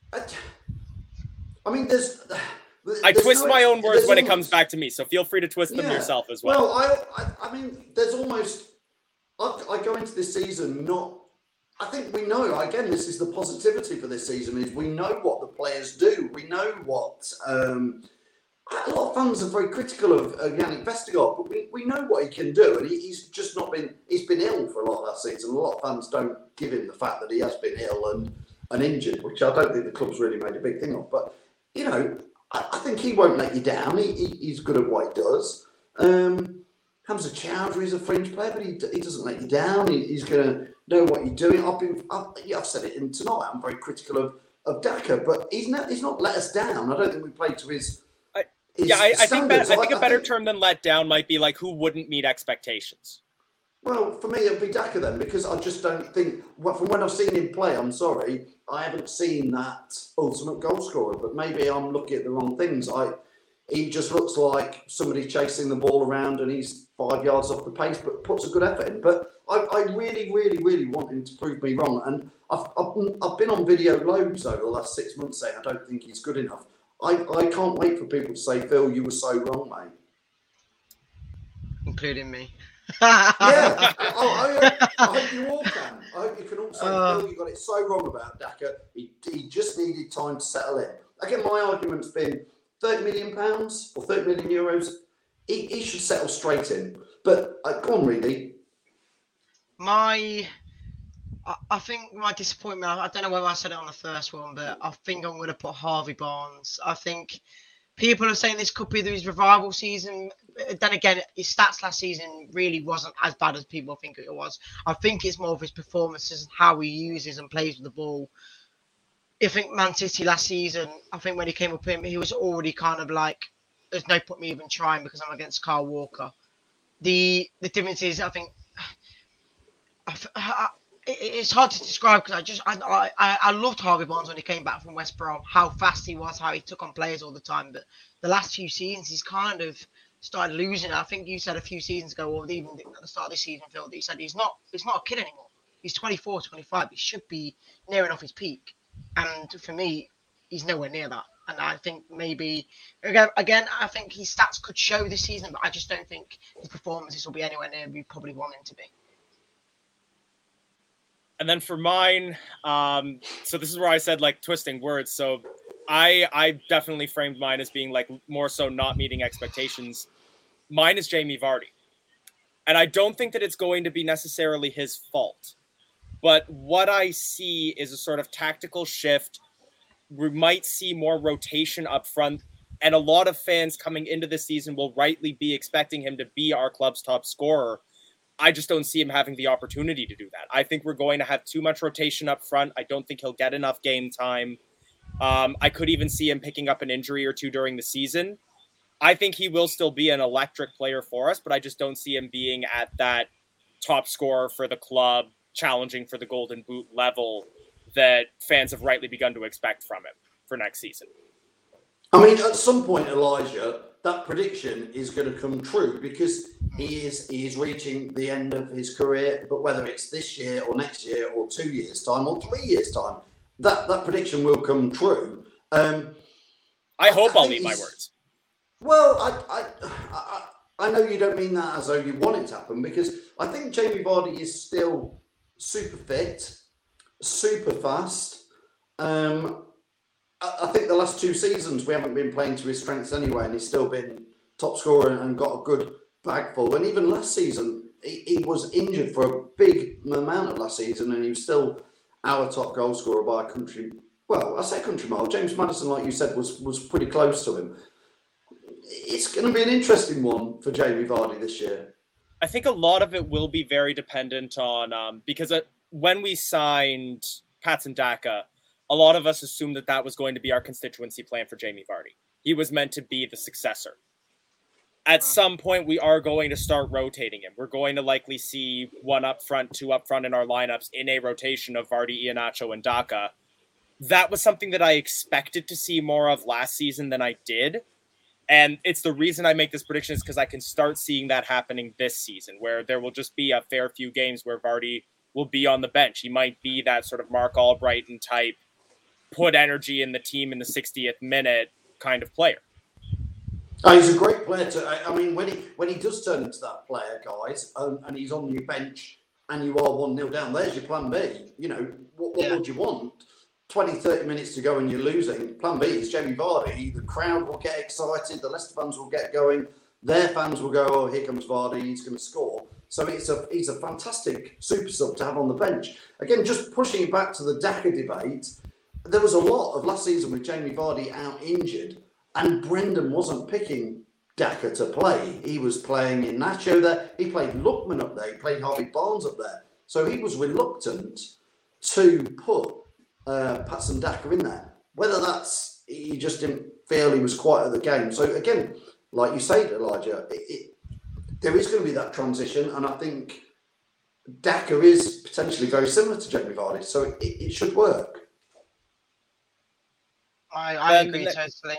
C: I mean,
A: I twist my own words when it comes back to me, so feel free to twist them yourself as well.
C: Well, I mean, there's almost... I go into this season not... I think we know, again, this is the positivity for this season, is we know what the players do. We know what... a lot of fans are very critical of Yannick Vestergaard, but we know what he can do, and he's just not been... He's been ill for a lot of that season. A lot of fans don't give him the fact that he has been ill and injured, which I don't think the club's really made a big thing of. But, you know, I think he won't let you down. He's good at what he does. Hamza Chowdhury is a fringe player, but he doesn't let you down. He's going to know what you're doing. I've said it in tonight. I'm very critical of Daka, but he's not let us down. I don't think we played to his
A: I think a better term than let down might be like who wouldn't meet expectations.
C: Well, for me, it'd be Daka then, because I just don't think, from when I've seen him play, I'm sorry, I haven't seen that ultimate goal scorer, but maybe I'm looking at the wrong things. He just looks like somebody chasing the ball around and he's 5 yards off the pace, but puts a good effort in. But I really, really, really want him to prove me wrong. And I've been on video loads over the last 6 months saying I don't think he's good enough. I can't wait for people to say, Phil, you were so wrong, mate.
B: Including me.
C: I hope you all can. I hope you can all say, Phil, you got it so wrong about Daka. He just needed time to settle in. Again, my argument's been £30 million or €30 million. He should settle straight in. But go on, really.
B: My I think my disappointment, I don't know whether I said it on the first one, but I think I'm going to put Harvey Barnes. I think people are saying this could be his revival season. Then again, his stats last season really wasn't as bad as people think it was. I think it's more of his performances and how he uses and plays with the ball. I think Man City last season, I think when he came up in, he was already kind of like, there's no point me even trying because I'm against Kyle Walker. The difference is, I think, it's hard to describe because I loved Harvey Barnes when he came back from West Brom, how fast he was, how he took on players all the time. But the last few seasons, he's kind of started losing it. I think you said a few seasons ago, or even at the start of this season, Phil, that you said he's not a kid anymore. He's 24, 25. He should be nearing off his peak. And for me, he's nowhere near that. And I think maybe, again, I think his stats could show this season, but I just don't think his performances will be anywhere near we probably want him to be.
A: And then for mine, so this is where I said like twisting words. So I definitely framed mine as being like more so not meeting expectations. Mine is Jamie Vardy. And I don't think that it's going to be necessarily his fault. But what I see is a sort of tactical shift. We might see more rotation up front. And a lot of fans coming into this season will rightly be expecting him to be our club's top scorer. I just don't see him having the opportunity to do that. I think we're going to have too much rotation up front. I don't think he'll get enough game time. I could even see him picking up an injury or two during the season. I think he will still be an electric player for us, but I just don't see him being at that top scorer for the club, challenging for the Golden Boot level that fans have rightly begun to expect from him for next season.
C: I mean, at some point, Elijah, that prediction is going to come true because he is reaching the end of his career. But whether it's this year or next year or 2 years' time or 3 years' time, that prediction will come true.
A: I hope I'll eat my words.
C: Well, I know you don't mean that as though you want it to happen because I think Jamie Vardy is still super fit, super fast. I think the last 2 seasons we haven't been playing to his strengths anyway, and he's still been top scorer and got a good bag full. And even last season, he was injured for a big amount of last season, and he was still our top goal scorer by a country. Well, I say country mile. James Maddison, like you said, was pretty close to him. It's going to be an interesting one for Jamie Vardy this year.
A: I think a lot of it will be very dependent on because when we signed Patson Daka, a lot of us assumed that was going to be our constituency plan for Jamie Vardy. He was meant to be the successor. At some point, we are going to start rotating him. We're going to likely see 1 up front, 2 up front in our lineups in a rotation of Vardy, Iheanacho, and Daka. That was something that I expected to see more of last season than I did. And it's the reason I make this prediction is because I can start seeing that happening this season, where there will just be a fair few games where Vardy will be on the bench. He might be that sort of Mark Albrighton type, put energy in the team in the 60th minute kind of player.
C: Oh, he's a great player. I mean, when he does turn into that player, guys, and he's on your bench and you are 1-0 down, there's your plan B. You know, what would you want? 20, 30 minutes to go and you're losing. Plan B is Jamie Vardy. The crowd will get excited. The Leicester fans will get going. Their fans will go, oh, here comes Vardy. He's going to score. So he's a fantastic super sub to have on the bench. Again, just pushing it back to the Daka debate, there was a lot of last season with Jamie Vardy out injured, and Brendan wasn't picking Daka to play. He was playing Iheanacho there. He played Lookman up there. He played Harvey Barnes up there. So he was reluctant to put Patson Daka in there. Whether that's he just didn't feel he was quite at the game. So again, like you say, Elijah, there is going to be that transition, and I think Daka is potentially very similar to Jamie Vardy, so it should work.
B: I agree totally.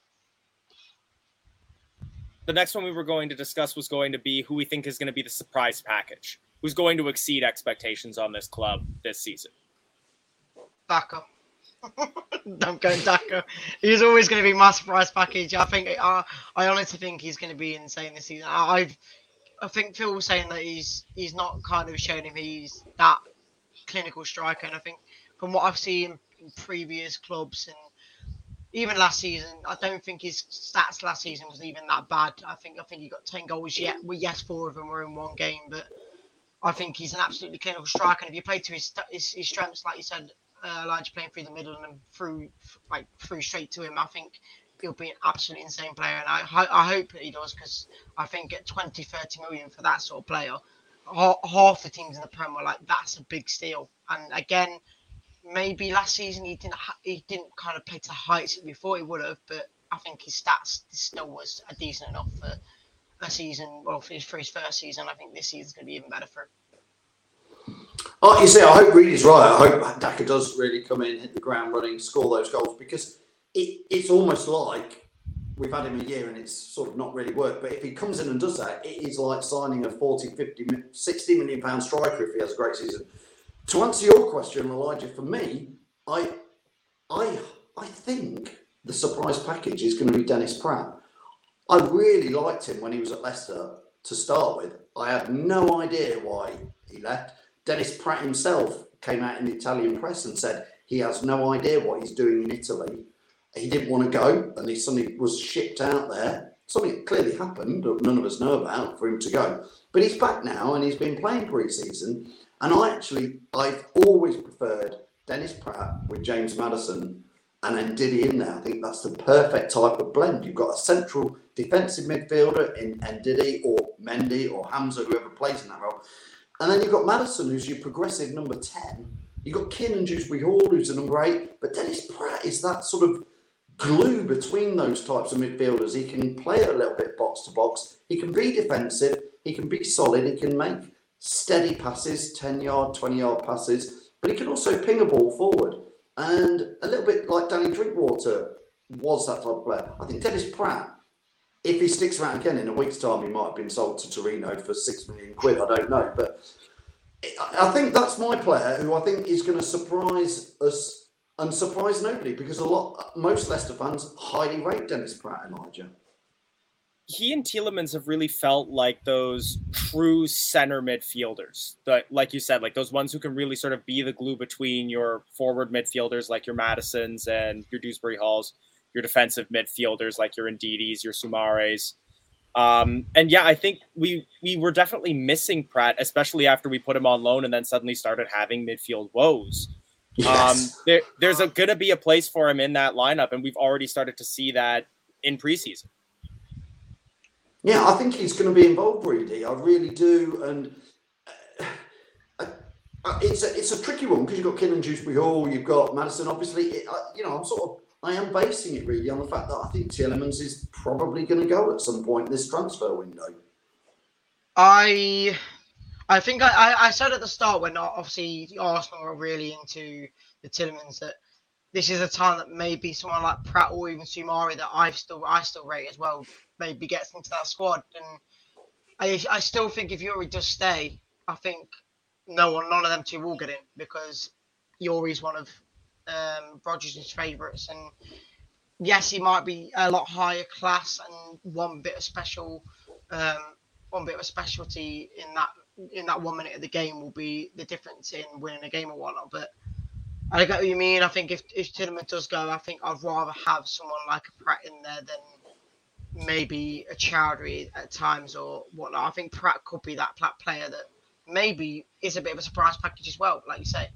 A: The next one we were going to discuss was going to be who we think is going to be the surprise package. Who's going to exceed expectations on this club this season?
B: Daka. I'm going Daka. He's always going to be my surprise package. I think I honestly think he's going to be insane this season. I think Phil was saying that he's not kind of showing him he's that clinical striker, and I think from what I've seen in previous clubs and even last season, I don't think his stats last season was even that bad. I think he got 10 goals. Yes, 4 of them were in one game, but I think he's an absolutely clinical striker. And if you play to his strengths, like you said, Elijah, playing through the middle and then through straight to him, I think he'll be an absolutely insane player. And I hope that he does, because I think at 20, 30 million for that sort of player, half the teams in the Prem were like, that's a big steal. And again, maybe last season he didn't kind of play to the heights that we thought he would have, but I think his stats still was decent enough for a season. Well, for his first season, I think this season's going to be even better for him.
C: Oh, you see, I hope Reed is right. I hope Daka does really come in, hit the ground running, score those goals, because it's almost like we've had him a year and it's sort of not really worked. But if he comes in and does that, it is like signing a 40, 50, 60 million pound striker if he has a great season. To answer your question, Elijah, for me, I think the surprise package is going to be Dennis Praet. I really liked him when he was at Leicester to start with. I had no idea why he left. Dennis Praet himself came out in the Italian press and said he has no idea what he's doing in Italy. He didn't want to go, and he suddenly was shipped out there. Something that clearly happened that none of us know about for him to go. But he's back now and he's been playing pre-season. And I've always preferred Dennis Praet with James Maddison and then Ndidi in there. I think that's the perfect type of blend. You've got a central defensive midfielder in Ndidi or Mendy or Hamza, whoever plays in that role. And then you've got Maddison, who's your progressive number 10. You've got Keane and Dewsbury Hall, who's the number 8. But Dennis Praet is that sort of glue between those types of midfielders. He can play a little bit box to box. He can be defensive. He can be solid. He can make steady passes, 10-yard, 20-yard passes. But he can also ping a ball forward. And a little bit like Danny Drinkwater was that type of player. I think Dennis Praet, if he sticks around again in a week's time, he might have been sold to Torino for £6 million. I don't know. But I think that's my player who I think is going to surprise us and surprise nobody, because most Leicester fans highly rate Dennis Praet, Elijah.
A: He and Tielemans have really felt like those true center midfielders. That, like you said, like those ones who can really sort of be the glue between your forward midfielders, like your Maddisons and your Dewsbury Halls, your defensive midfielders, like your Ndidis, your Soumares. And yeah, I think we were definitely missing Praet, especially after we put him on loan and then suddenly started having midfield woes. Yes. There's going to be a place for him in that lineup, and we've already started to see that in preseason.
C: Yeah, I think he's going to be involved, Reedy. I really do, and it's a tricky one because you've got Keane and Dewsbury Hall, you've got Maddison. Obviously, I am basing it really on the fact that I think Tielemans is probably going to go at some point this transfer window.
B: I think I said at the start, when obviously Arsenal are really into the Tielemans, that this is a time that maybe someone like Praet or even Soumare, that I still rate as well, maybe gets into that squad. And I still think if Yuri does stay, I think none of them two will get in, because Yuri's one of Rodgers' favourites. And yes, he might be a lot higher class, and one bit of specialty in that 1 minute of the game will be the difference in winning a game or whatnot. But I get what you mean. I think if Tielemans does go, I think I'd rather have someone like a Praet in there than maybe a Chowdhury at times or whatnot. I think Praet could be that player that maybe is a bit of a surprise package as well, like you say.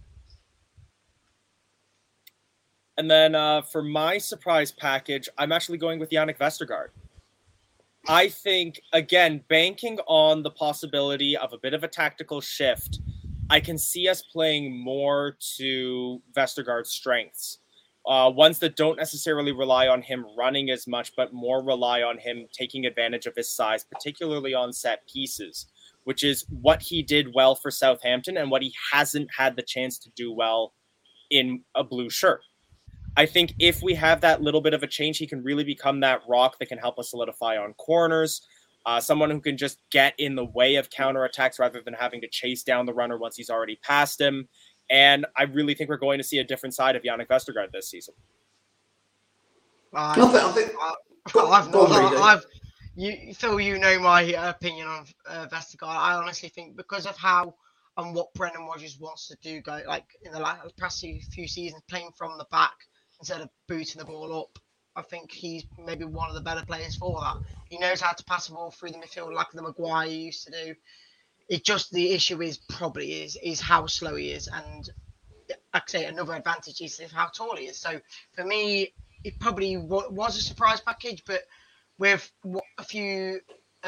A: And then for my surprise package, I'm actually going with Yannick Vestergaard. I think, again, banking on the possibility of a bit of a tactical shift, I can see us playing more to Vestergaard's strengths. Ones that don't necessarily rely on him running as much, but more rely on him taking advantage of his size, particularly on set pieces, which is what he did well for Southampton and what he hasn't had the chance to do well in a blue shirt. I think if we have that little bit of a change, he can really become that rock that can help us solidify on corners. Someone who can just get in the way of counterattacks rather than having to chase down the runner once he's already passed him. And I really think we're going to see a different side of Yannick Vestergaard this season.
B: Phil, you know my opinion on Vestergaard. I honestly think because of how and what Brendan Rodgers wants to do, go like in the past few seasons, playing from the back instead of booting the ball up, I think he's maybe one of the better players for that. He knows how to pass the ball through the midfield like the Maguire used to do. It just the issue is probably is how slow he is, and like I say, another advantage is how tall he is. So for me, it probably was a surprise package, but with a few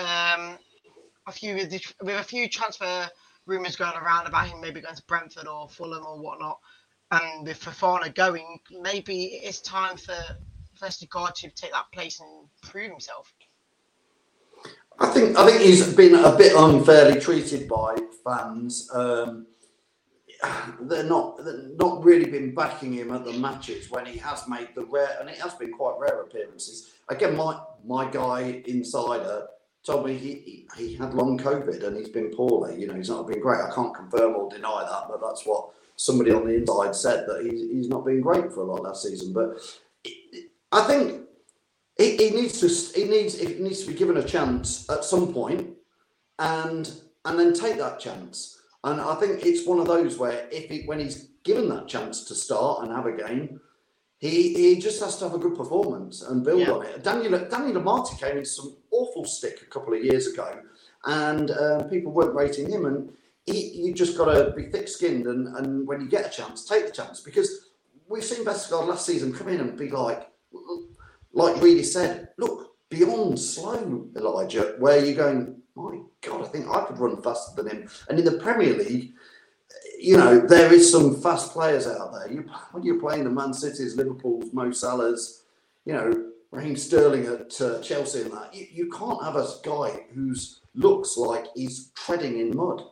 B: with a few transfer rumours going around about him maybe going to Brentford or Fulham or whatnot, and with Fofana going, maybe it's time for Vestergaard to take that place and prove himself.
C: I think he's been a bit unfairly treated by fans. They're not really been backing him at the matches when he has made the rare, and it has been quite rare appearances. Again, my guy insider told me he had long COVID and he's been poorly. You know, he's not been great. I can't confirm or deny that, but that's what somebody on the inside said, that he's not been great for a lot last season. But I think he needs to be given a chance at some point, and then take that chance. And I think it's one of those where when he's given that chance to start and have a game, he just has to have a good performance and build on it. Daniel Amartey came in some awful stick a couple of years ago, and people weren't rating him. And you just got to be thick-skinned, and when you get a chance, take the chance. Because we've seen Vestergaard last season come in and be like Reedy said, look, beyond slow, Elijah, where you're going, my God, I think I could run faster than him. And in the Premier League, you know, there is some fast players out there. When you're playing the Man Cities, Liverpool's, Mo Salah's, you know, Raheem Sterling at Chelsea and that, you can't have a guy who looks like he's treading in mud.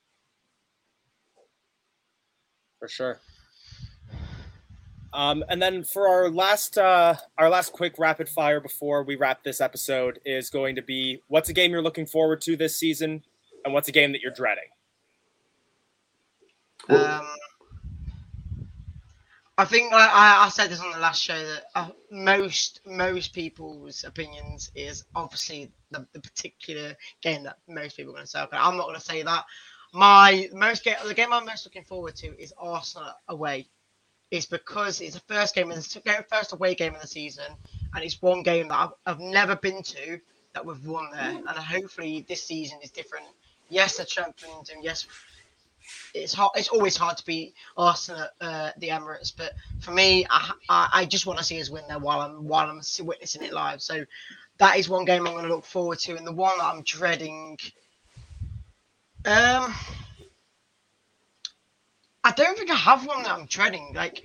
A: For sure. And then for our last quick rapid fire before we wrap this episode is going to be, what's a game you're looking forward to this season, and what's a game that you're dreading?
B: I think I said this on the last show that most people's opinions is obviously the particular game that most people are going to say. Okay, I'm not going to say that. The game I'm most looking forward to is Arsenal away. It's because it's the first away game of the season, and it's one game that I've never been to that we've won there, and hopefully this season is different. Yes, the champions, and yes, it's hard. It's always hard to beat Arsenal at the Emirates, but for me, I just want to see us win there while I'm witnessing it live. So that is one game I'm going to look forward to, and the one that I'm dreading. I don't think I have one that I'm dreading. Like,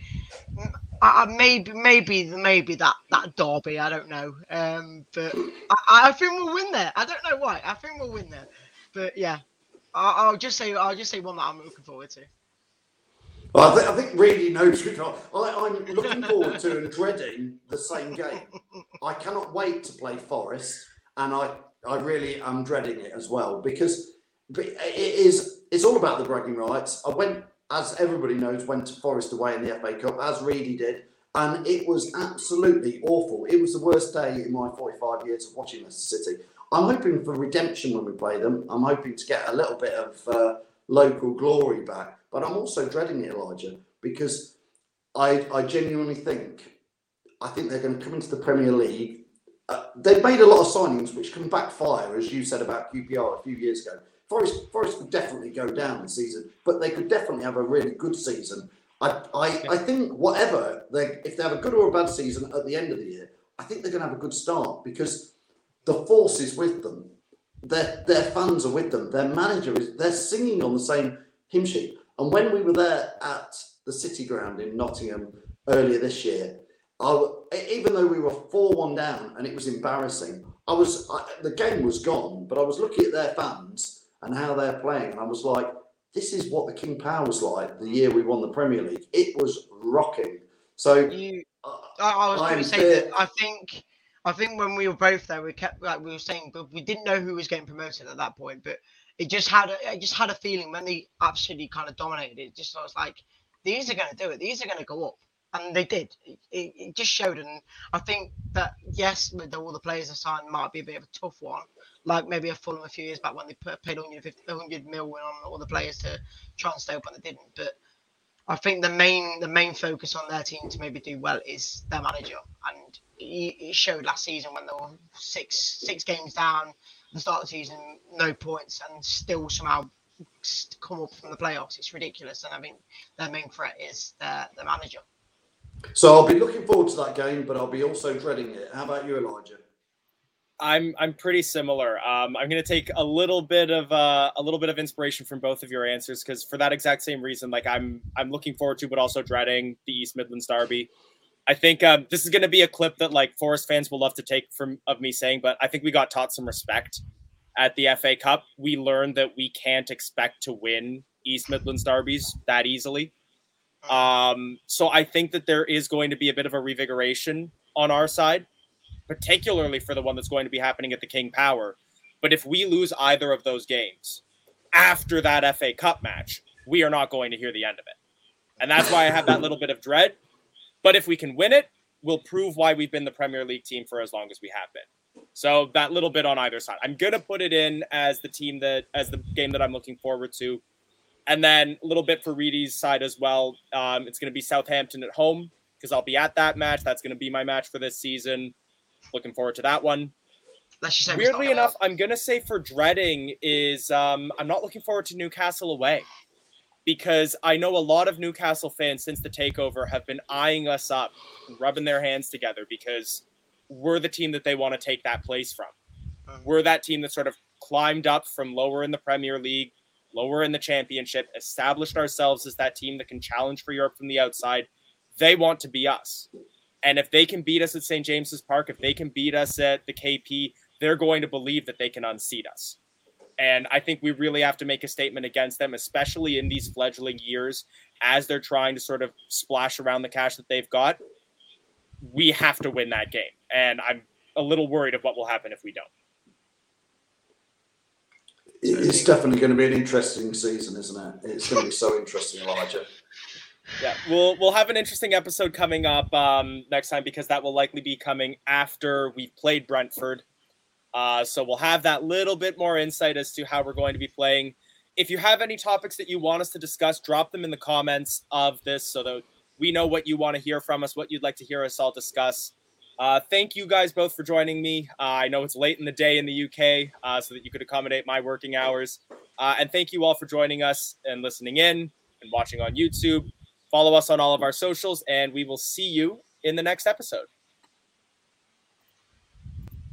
B: maybe that derby. I don't know. But I think we'll win there. I don't know why. I think we'll win there. But yeah, I'll just say one that I'm looking forward to.
C: Well, I think really knows. I'm looking forward to and dreading the same game. I cannot wait to play Forest, and I really am dreading it as well, because it's all about the bragging rights. I went, as everybody knows, went to Forest away in the FA Cup, as Reedy did, and it was absolutely awful. It was the worst day in my 45 years of watching Leicester City. I'm hoping for redemption when we play them. I'm hoping to get a little bit of local glory back, but I'm also dreading it, Elijah, because I genuinely think they're going to come into the Premier League. They've made a lot of signings which can backfire, as you said about QPR a few years ago. Forest could definitely go down this season, but they could definitely have a really good season. I think if they have a good or a bad season at the end of the year, I think they're going to have a good start, because the force is with them. Their fans are with them. Their manager they're singing on the same hymn sheet. And when we were there at the City Ground in Nottingham earlier this year, even though we were 4-1 down and it was embarrassing, the game was gone, but I was looking at their fans and how they're playing, and I was like, this is what the King Power was like the year we won the Premier League. It was rocking. So
B: I was going to say that I think when we were both there, we kept, like we were saying, we didn't know who was getting promoted at that point, but it just had a feeling when they absolutely kind of dominated it. Just I was like, these are going to do it. These are going to go up. And they did. It just showed, and I think that yes, with all the players assigned, might be a bit of a tough one. Like maybe a Fulham a few years back when they paid 100 million on all the players to try and stay up, and they didn't. But I think the main focus on their team to maybe do well is their manager, and it showed last season when they were six games down the start of the season, no points, and still somehow come up from the playoffs. It's ridiculous, and I think their main threat is the manager.
C: So I'll be looking forward to that game, but I'll be also dreading it. How about you, Elijah?
A: I'm pretty similar. I'm going to take a little bit of inspiration from both of your answers, because for that exact same reason, like I'm looking forward to, but also dreading the East Midlands Derby. I think this is going to be a clip that like Forest fans will love to take of me saying, but I think we got taught some respect at the FA Cup. We learned that we can't expect to win East Midlands derbies that easily. So I think that there is going to be a bit of a revigoration on our side, particularly for the one that's going to be happening at the King Power. But if we lose either of those games after that FA Cup match, we are not going to hear the end of it. And that's why I have that little bit of dread. But if we can win it, we'll prove why we've been the Premier League team for as long as we have been. So that little bit on either side. I'm going to put it in as the game that I'm looking forward to. And then a little bit for Reedy's side as well. It's going to be Southampton at home, because I'll be at that match. That's going to be my match for this season. Looking forward to that one. Weirdly enough, I'm going to say for dreading is I'm not looking forward to Newcastle away, because I know a lot of Newcastle fans since the takeover have been eyeing us up, rubbing their hands together, because we're the team that they want to take that place from. We're that team that sort of climbed up from lower in the Premier League, lower in the Championship, established ourselves as that team that can challenge for Europe from the outside. They want to be us. And if they can beat us at St. James's Park, if they can beat us at the KP, they're going to believe that they can unseat us. And I think we really have to make a statement against them, especially in these fledgling years, as they're trying to sort of splash around the cash that they've got. We have to win that game. And I'm a little worried of what will happen if we don't.
C: It's definitely going to be an interesting season, isn't it? It's going to be so interesting, Elijah.
A: Yeah, we'll have an interesting episode coming up next time, because that will likely be coming after we've played Brentford. So we'll have that little bit more insight as to how we're going to be playing. If you have any topics that you want us to discuss, drop them in the comments of this so that we know what you want to hear from us, what you'd like to hear us all discuss. Thank you guys both for joining me. I know it's late in the day in the UK, so that you could accommodate my working hours. And thank you all for joining us and listening in and watching on YouTube. Follow us on all of our socials, and we will see you in the next episode.